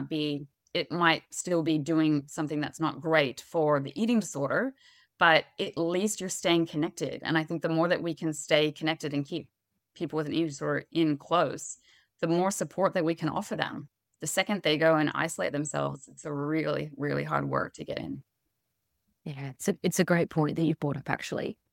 it might still be doing something that's not great for the eating disorder, but at least you're staying connected. And I think the more that we can stay connected and keep people with an eating disorder in close, the more support that we can offer them. The second they go and isolate themselves, it's a really, really hard work to get in. Yeah, it's a great point that you brought up actually.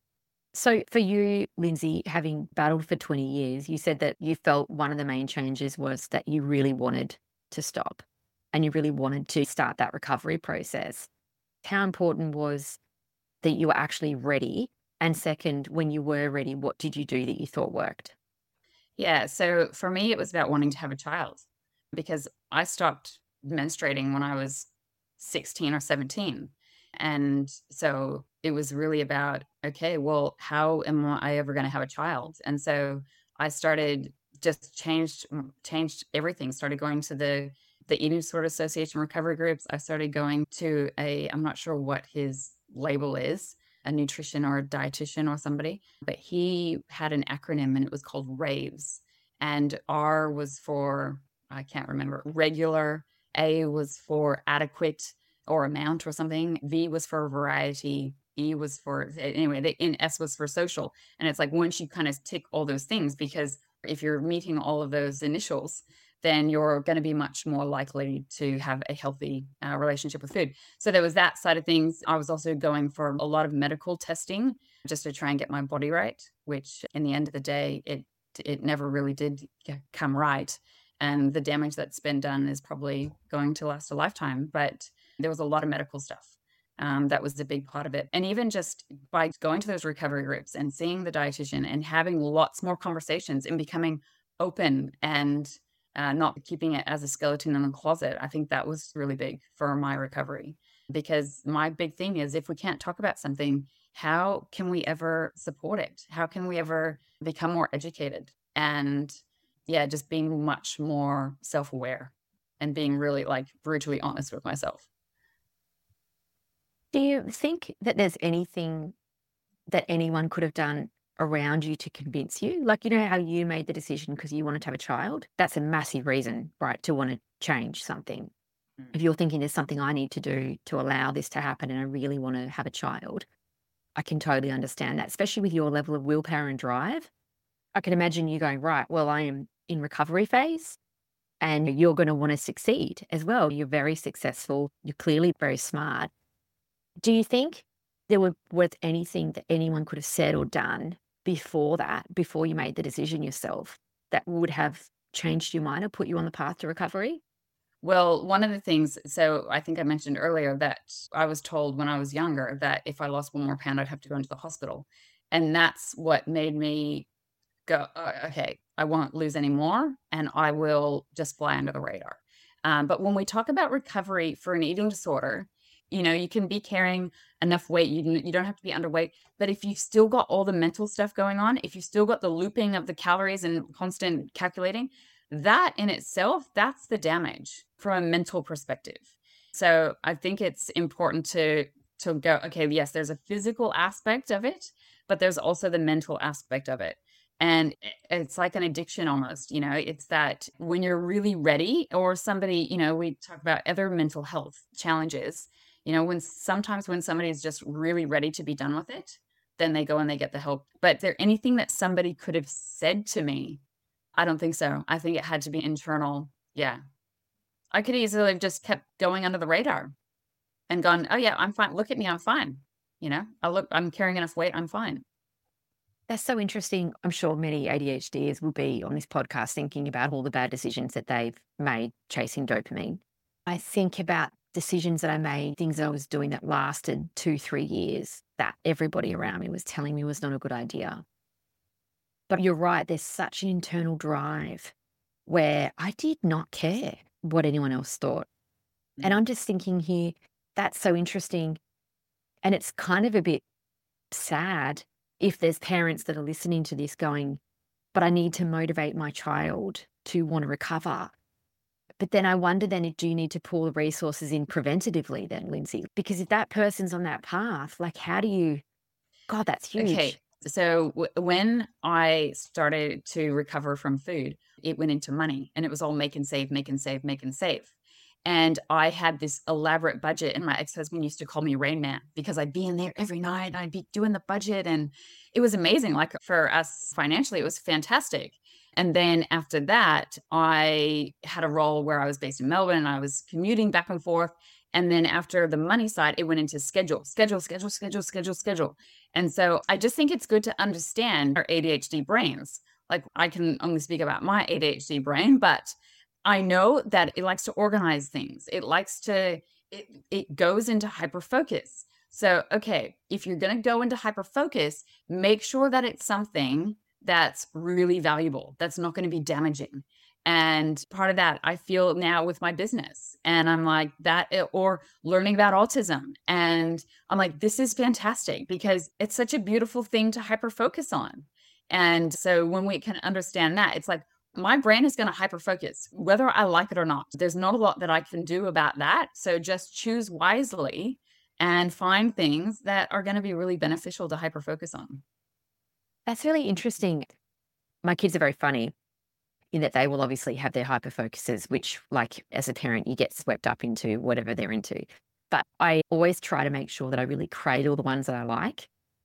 So for you, Lindsay, having battled for 20 years, you said that you felt one of the main changes was that you really wanted to stop and you really wanted to start that recovery process. How important was that you were actually ready? And second, when you were ready, what did you do that you thought worked? Yeah, so for me, it was about wanting to have a child because I stopped menstruating when I was 16 or 17. And so it was really about, okay, well, how am I ever going to have a child? And so I started just changed everything. Started going to the Eating Disorder Association recovery groups. I started going to I'm not sure what his label is, a nutrition or a dietitian or somebody, but he had an acronym and it was called RAVES. And R was for, I can't remember, regular, A was for adequate or amount or something, V was for variety, E was for, anyway, and S was for social. And it's like once you kind of tick all those things, because if you're meeting all of those initials, then you're going to be much more likely to have a healthy relationship with food. So there was that side of things. I was also going for a lot of medical testing just to try and get my body right, which in the end of the day, it never really did come right. And the damage that's been done is probably going to last a lifetime. But there was a lot of medical stuff. That was a big part of it. And even just by going to those recovery groups and seeing the dietitian and having lots more conversations and becoming open and not keeping it as a skeleton in the closet, I think that was really big for my recovery. Because my big thing is if we can't talk about something, how can we ever support it? How can we ever become more educated? And yeah, just being much more self aware and being really like brutally honest with myself. Do you think that there's anything that anyone could have done around you to convince you? Like, you know how you made the decision because you wanted to have a child? That's a massive reason, right, to want to change something. Mm. If you're thinking there's something I need to do to allow this to happen and I really want to have a child, I can totally understand that, especially with your level of willpower and drive. I can imagine you going, right, well, I am in recovery phase and you're going to want to succeed as well. You're very successful. You're clearly very smart. Do you think there was anything that anyone could have said or done before that, before you made the decision yourself, that would have changed your mind or put you on the path to recovery? Well, one of the things, so I think I mentioned earlier that I was told when I was younger that if I lost 1 more pound, I'd have to go into the hospital. And that's what made me go, okay, I won't lose any more and I will just fly under the radar. But when we talk about recovery for an eating disorder, you can be carrying enough weight. You don't have to be underweight. But if you've still got all the mental stuff going on, if you've still got the looping of the calories and constant calculating, that in itself, that's the damage from a mental perspective. So I think it's important to go, okay, yes, there's a physical aspect of it, but there's also the mental aspect of it. And it's like an addiction almost, it's that when you're really ready, or somebody, we talk about other mental health challenges, when somebody's just really ready to be done with it, then they go and they get the help. But there anything that somebody could have said to me? I don't think so. I think it had to be internal. Yeah. I could easily have just kept going under the radar and gone, oh yeah, I'm fine. Look at me, I'm fine. I'm carrying enough weight, I'm fine. That's so interesting. I'm sure many ADHDers will be on this podcast thinking about all the bad decisions that they've made chasing dopamine. I think about decisions that I made, things that I was doing that lasted 2, 3 years that everybody around me was telling me was not a good idea. But you're right, there's such an internal drive where I did not care what anyone else thought. And Mhm. I'm just thinking here, that's so interesting. And it's kind of a bit sad if there's parents that are listening to this going, but I need to motivate my child to want to recover. But then I wonder then, do you need to pull the resources in preventatively then, Lindsay? Because if that person's on that path, like how do you, God, that's Okay. huge. So when I started to recover from food, it went into money and it was all make and save, make and save, make and save. And I had this elaborate budget, and my ex husband used to call me Rain Man because I'd be in there every night. And I'd be doing the budget, and it was amazing. Like for us financially, it was fantastic. And then after that, I had a role where I was based in Melbourne and I was commuting back and forth. And then after the money side, it went into schedule, schedule, schedule, schedule, schedule, schedule. And so I just think it's good to understand our ADHD brains. Like I can only speak about my ADHD brain, but I know that it likes to organize things. It goes into hyper focus. So, okay, if you're going to go into hyper focus, make sure that it's something that's really valuable, that's not going to be damaging. And part of that I feel now with my business. And I'm like or learning about autism. And I'm like, this is fantastic because it's such a beautiful thing to hyper focus on. And so when we can understand that, it's like, my brain is going to hyper focus whether I like it or not. There's not a lot that I can do about that. So just choose wisely and find things that are going to be really beneficial to hyper focus on. That's really interesting. My kids are very funny in that they will obviously have their hyper focuses, which, like, as a parent, you get swept up into whatever they're into. But I always try to make sure that I really cradle the ones that I like.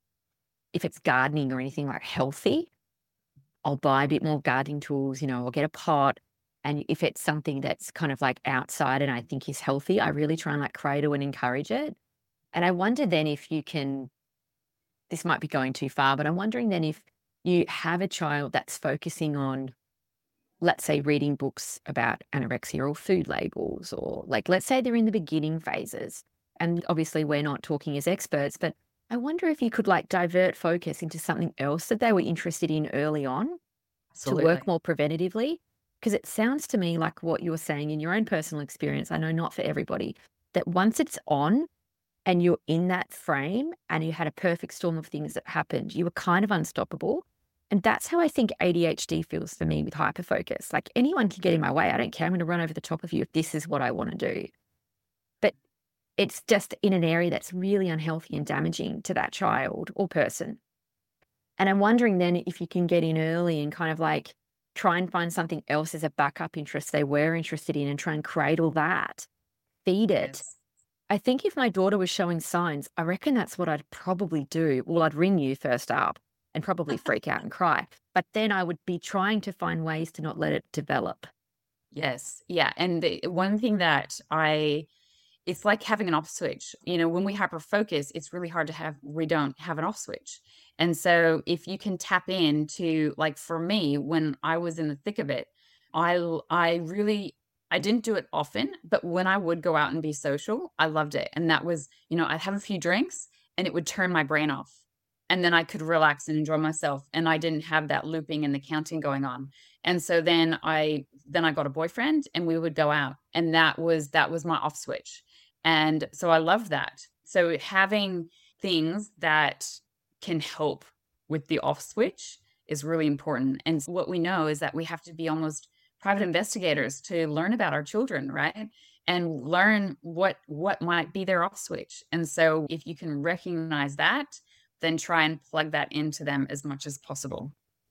If it's gardening or anything like healthy, I'll buy a bit more gardening tools, I'll get a pot. And if it's something that's kind of like outside and I think is healthy, I really try and like cradle and encourage it. And I wonder then if you can, this might be going too far, but I'm wondering then if you have a child that's focusing on, let's say, reading books about anorexia or food labels, or like, let's say they're in the beginning phases. And obviously, we're not talking as experts, but I wonder if you could like divert focus into something else that they were interested in early on to work Absolutely. more preventatively. Because it sounds to me like what you're saying in your own personal experience, I know not for everybody, that once it's on and you're in that frame and you had a perfect storm of things that happened, you were kind of unstoppable. And that's how I think ADHD feels for me with hyperfocus. Like anyone can get in my way. I don't care. I'm going to run over the top of you if this is what I want to do. But it's just in an area that's really unhealthy and damaging to that child or person. And I'm wondering then if you can get in early and kind of like try and find something else as a backup interest they were interested in and try and cradle that, feed it. Yes. I think if my daughter was showing signs, I reckon that's what I'd probably do. Well, I'd ring you first up and probably freak out and cry. But then I would be trying to find ways to not let it develop. Yes. Yeah. And one thing that it's like having an off switch. When we hyper focus, it's really hard to we don't have an off switch. And so if you can tap into, like for me, when I was in the thick of it, I really, I didn't do it often, but when I would go out and be social, I loved it. And that was, I'd have a few drinks and it would turn my brain off. And then I could relax and enjoy myself. And I didn't have that looping and the counting going on. And so then I got a boyfriend and we would go out. And that was my off switch. And so I love that. So having things that can help with the off switch is really important. And what we know is that we have to be almost private investigators to learn about our children, right? And learn what might be their off switch. And so if you can recognize that, then try and plug that into them as much as possible.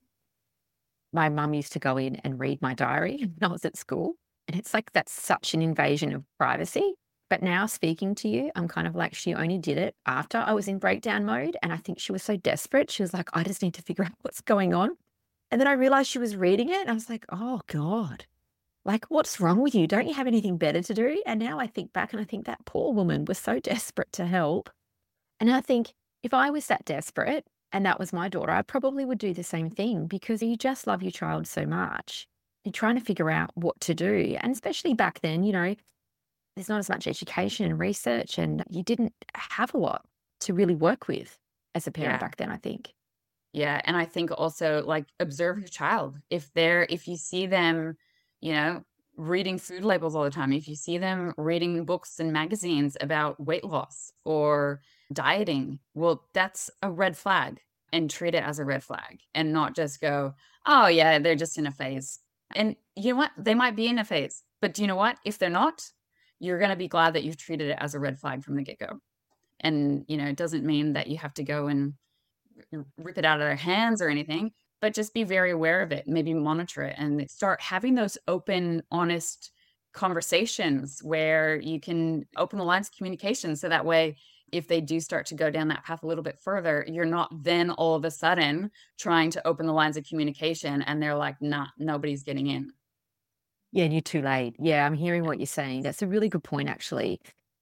My mum used to go in and read my diary when I was at school. And it's like that's such an invasion of privacy. But now speaking to you, I'm kind of like, she only did it after I was in breakdown mode. And I think she was so desperate. She was like, I just need to figure out what's going on. And then I realized she was reading it. And I was like, oh God, like, what's wrong with you? Don't you have anything better to do? And now I think back and I think that poor woman was so desperate to help. And I think if I was that desperate and that was my daughter, I probably would do the same thing because you just love your child so much. You're trying to figure out what to do. And especially back then, there's not as much education and research, and you didn't have a lot to really work with as a parent Yeah. back then, I think. Yeah, and I think also, like, observe your child. If you see them, you know, reading food labels all the time, if you see them reading books and magazines about weight loss or dieting, well, that's a red flag, and treat it as a red flag and not just go, "Oh, yeah, they're just in a phase." And you know what? They might be in a phase, but do you know what? If they're not, you're gonna be glad that you've treated it as a red flag from the get-go. And, it doesn't mean that you have to go and rip it out of their hands or anything, but just be very aware of it, maybe monitor it and start having those open, honest conversations where you can open the lines of communication. So that way, if they do start to go down that path a little bit further, you're not then all of a sudden trying to open the lines of communication and they're like, nah, nobody's getting in. Yeah, and you're too late. Yeah, I'm hearing what you're saying. That's a really good point, actually.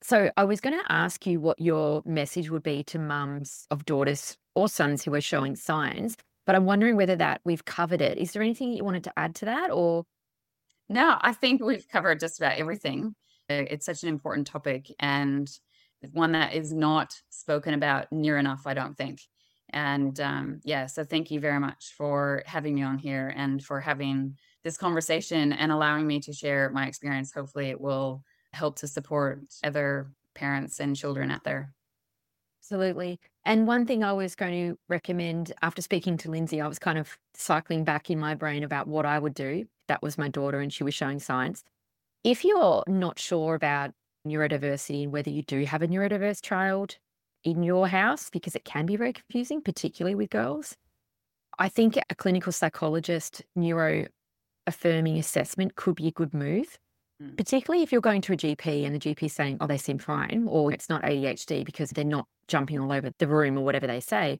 So I was going to ask you what your message would be to mums of daughters or sons who are showing signs, but I'm wondering whether that we've covered it. Is there anything you wanted to add to that or? No, I think we've covered just about everything. It's such an important topic and one that is not spoken about near enough, I don't think. And yeah, so thank you very much for having me on here and for having this conversation and allowing me to share my experience. Hopefully, it will help to support other parents and children out there. Absolutely. And one thing I was going to recommend after speaking to Lindsay, I was kind of cycling back in my brain about what I would do. If that was my daughter and she was showing signs. If you're not sure about neurodiversity and whether you do have a neurodiverse child in your house, because it can be very confusing, particularly with girls, I think a clinical psychologist neuro affirming assessment could be a good move. Mm. Particularly if you're going to a GP and the GP is saying, oh, they seem fine, or it's not ADHD because they're not jumping all over the room or whatever they say,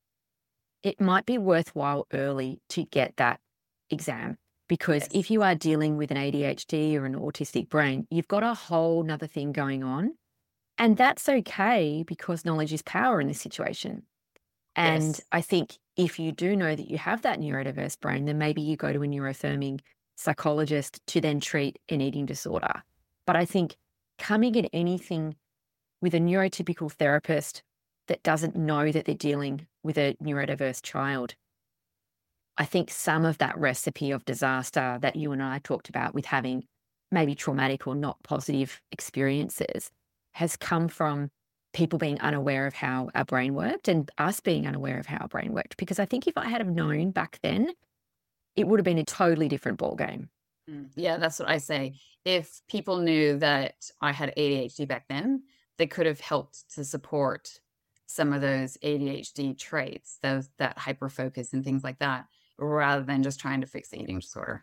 it might be worthwhile early to get that exam. Because Yes. if you are dealing with an ADHD or an autistic brain, you've got a whole nother thing going on. And that's okay because knowledge is power in this situation. And Yes. I think if you do know that you have that neurodiverse brain, then maybe you go to a neuroaffirming psychologist to then treat an eating disorder. But I think coming at anything with a neurotypical therapist that doesn't know that they're dealing with a neurodiverse child, I think some of that recipe of disaster that you and I talked about with having maybe traumatic or not positive experiences has come from people being unaware of how our brain worked and us being unaware of how our brain worked. Because I think if I had have known back then, it would have been a totally different ballgame. Yeah, that's what I say. If people knew that I had ADHD back then, they could have helped to support some of those ADHD traits, those that hyper focus and things like that, rather than just trying to fix the eating disorder.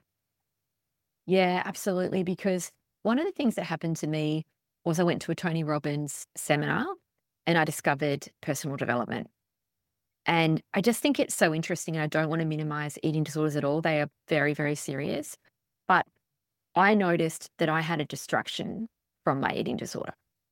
Yeah, absolutely. Because one of the things that happened to me was I went to a Tony Robbins seminar and I discovered personal development. And I just think it's so interesting. And I don't want to minimize eating disorders at all. They are very, very serious. But I noticed that I had a distraction from my eating disorder.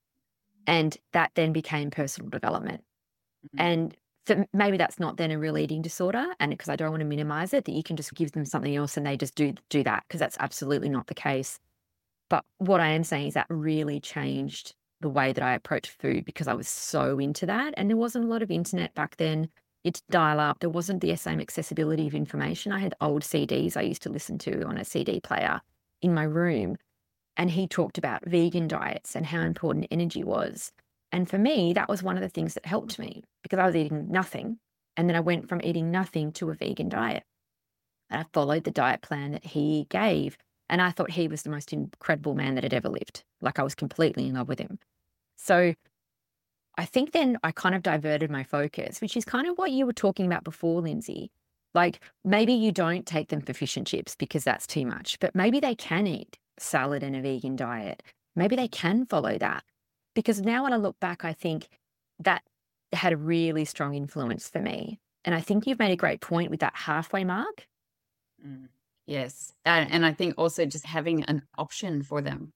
And that then became personal development. Mhm. And maybe that's not then a real eating disorder. And because I don't want to minimize it, that you can just give them something else and they just do that, because that's absolutely not the case. But what I am saying is that really changed the way that I approach food because I was so into that. And there wasn't a lot of internet back then. It's dial up. There wasn't the same accessibility of information. I had old CDs I used to listen to on a CD player in my room. And he talked about vegan diets and how important energy was. And for me, that was one of the things that helped me because I was eating nothing. And then I went from eating nothing to a vegan diet. And I followed the diet plan that he gave. And I thought he was the most incredible man that had ever lived. Like I was completely in love with him. So I think then I kind of diverted my focus, which is kind of what you were talking about before, Lindsay. Like maybe you don't take them for fish and chips because that's too much, but maybe they can eat salad and a vegan diet. Maybe they can follow that. Because now when I look back, I think that had a really strong influence for me. And I think you've made a great point with that halfway mark. Mm. Yes. And I think also just having an option for them,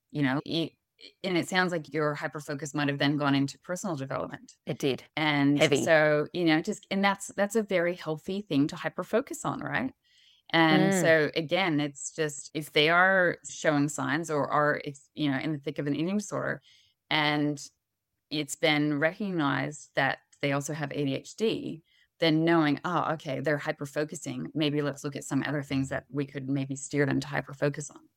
and it sounds like your hyper focus might have then gone into personal development. It did. And Heavy. so, just and that's a very healthy thing to hyper focus on, right? And Mm. so again, it's just if they are showing signs or are in the thick of an eating disorder and it's been recognized that they also have ADHD, then knowing, oh, okay, they're hyper focusing. Maybe let's look at some other things that we could maybe steer them to hyper focus on.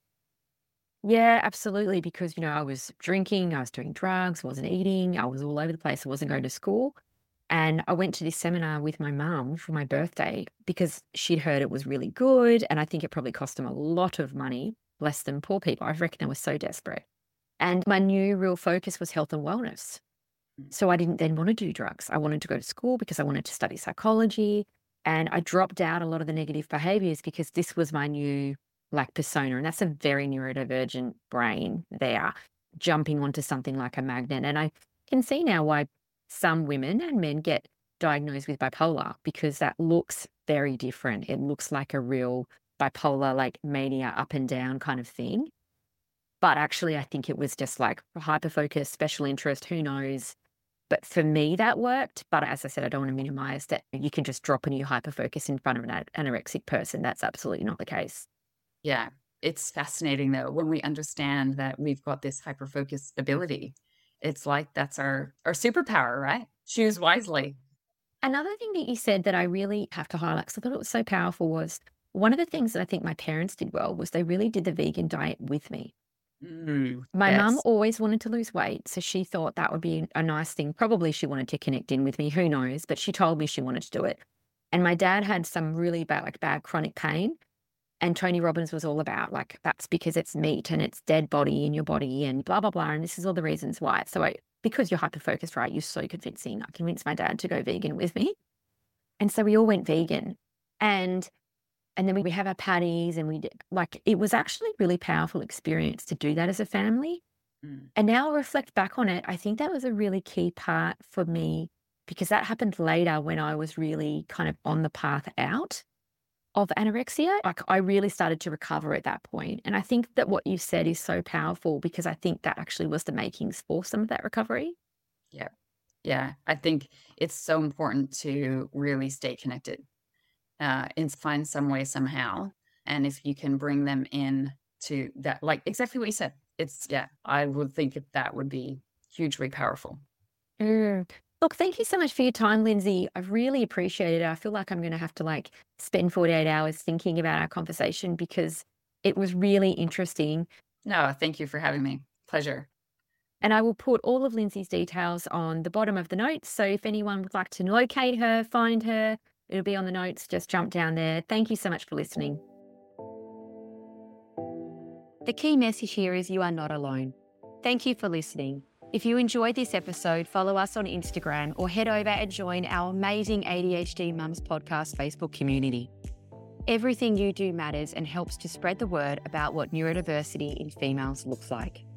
Yeah, absolutely. Because, I was drinking, I was doing drugs, wasn't eating, I was all over the place, I wasn't going to school. And I went to this seminar with my mum for my birthday because she'd heard it was really good. And I think it probably cost them a lot of money, less than poor people. I reckon they were so desperate. And my new real focus was health and wellness. Mm. So I didn't then want to do drugs. I wanted to go to school because I wanted to study psychology. And I dropped out a lot of the negative behaviors because this was my new like persona. And that's a very neurodivergent brain there, jumping onto something like a magnet. And I can see now why some women and men get diagnosed with bipolar because that looks very different. It looks like a real bipolar, like mania up and down kind of thing. But actually, I think it was just like hyper focus, special interest, who knows? But for me, that worked. But as I said, I don't want to minimize that you can just drop a new hyper focus in front of an anorexic person. That's absolutely not the case. Yeah. It's fascinating though, when we understand that we've got this hyper focused ability. It's like that's our superpower, right? Choose wisely. Another thing that you said that I really have to highlight, because I thought it was so powerful, was one of the things that I think my parents did well was they really did the vegan diet with me. My mum Yes. always wanted to lose weight, so she thought that would be a nice thing. Probably she wanted to connect in with me, who knows? But she told me she wanted to do it. And my dad had some really bad, like bad chronic pain. And Tony Robbins was all about like, that's because it's meat and it's dead body in your body and blah, blah, blah. And this is all the reasons why. So because you're hyper focused, right? You're so convincing. I convinced my dad to go vegan with me. And so we all went vegan. And then we have our patties and we did, like, it was actually a really powerful experience to do that as a family. Mm. And now I reflect back on it, I think that was a really key part for me because that happened later when I was really kind of on the path out of anorexia. Like I really started to recover at that point. And I think that what you said is so powerful because I think that actually was the makings for some of that recovery. Yeah. Yeah. I think it's so important to really stay connected and find some way somehow. And if you can bring them in to that, like exactly what you said, yeah, I would think that would be hugely powerful. Mm. Look, thank you so much for your time, Lindsay. I've really appreciated it. I feel like I'm going to have to like spend 48 hours thinking about our conversation because it was really interesting. No, thank you for having me. Pleasure. And I will put all of Lindsay's details on the bottom of the notes. So if anyone would like to locate her, find her, it'll be on the notes. Just jump down there. Thank you so much for listening. The key message here is you are not alone. Thank you for listening. If you enjoyed this episode, follow us on Instagram or head over and join our amazing ADHD Mums Podcast Facebook community. Everything you do matters and helps to spread the word about what neurodiversity in females looks like.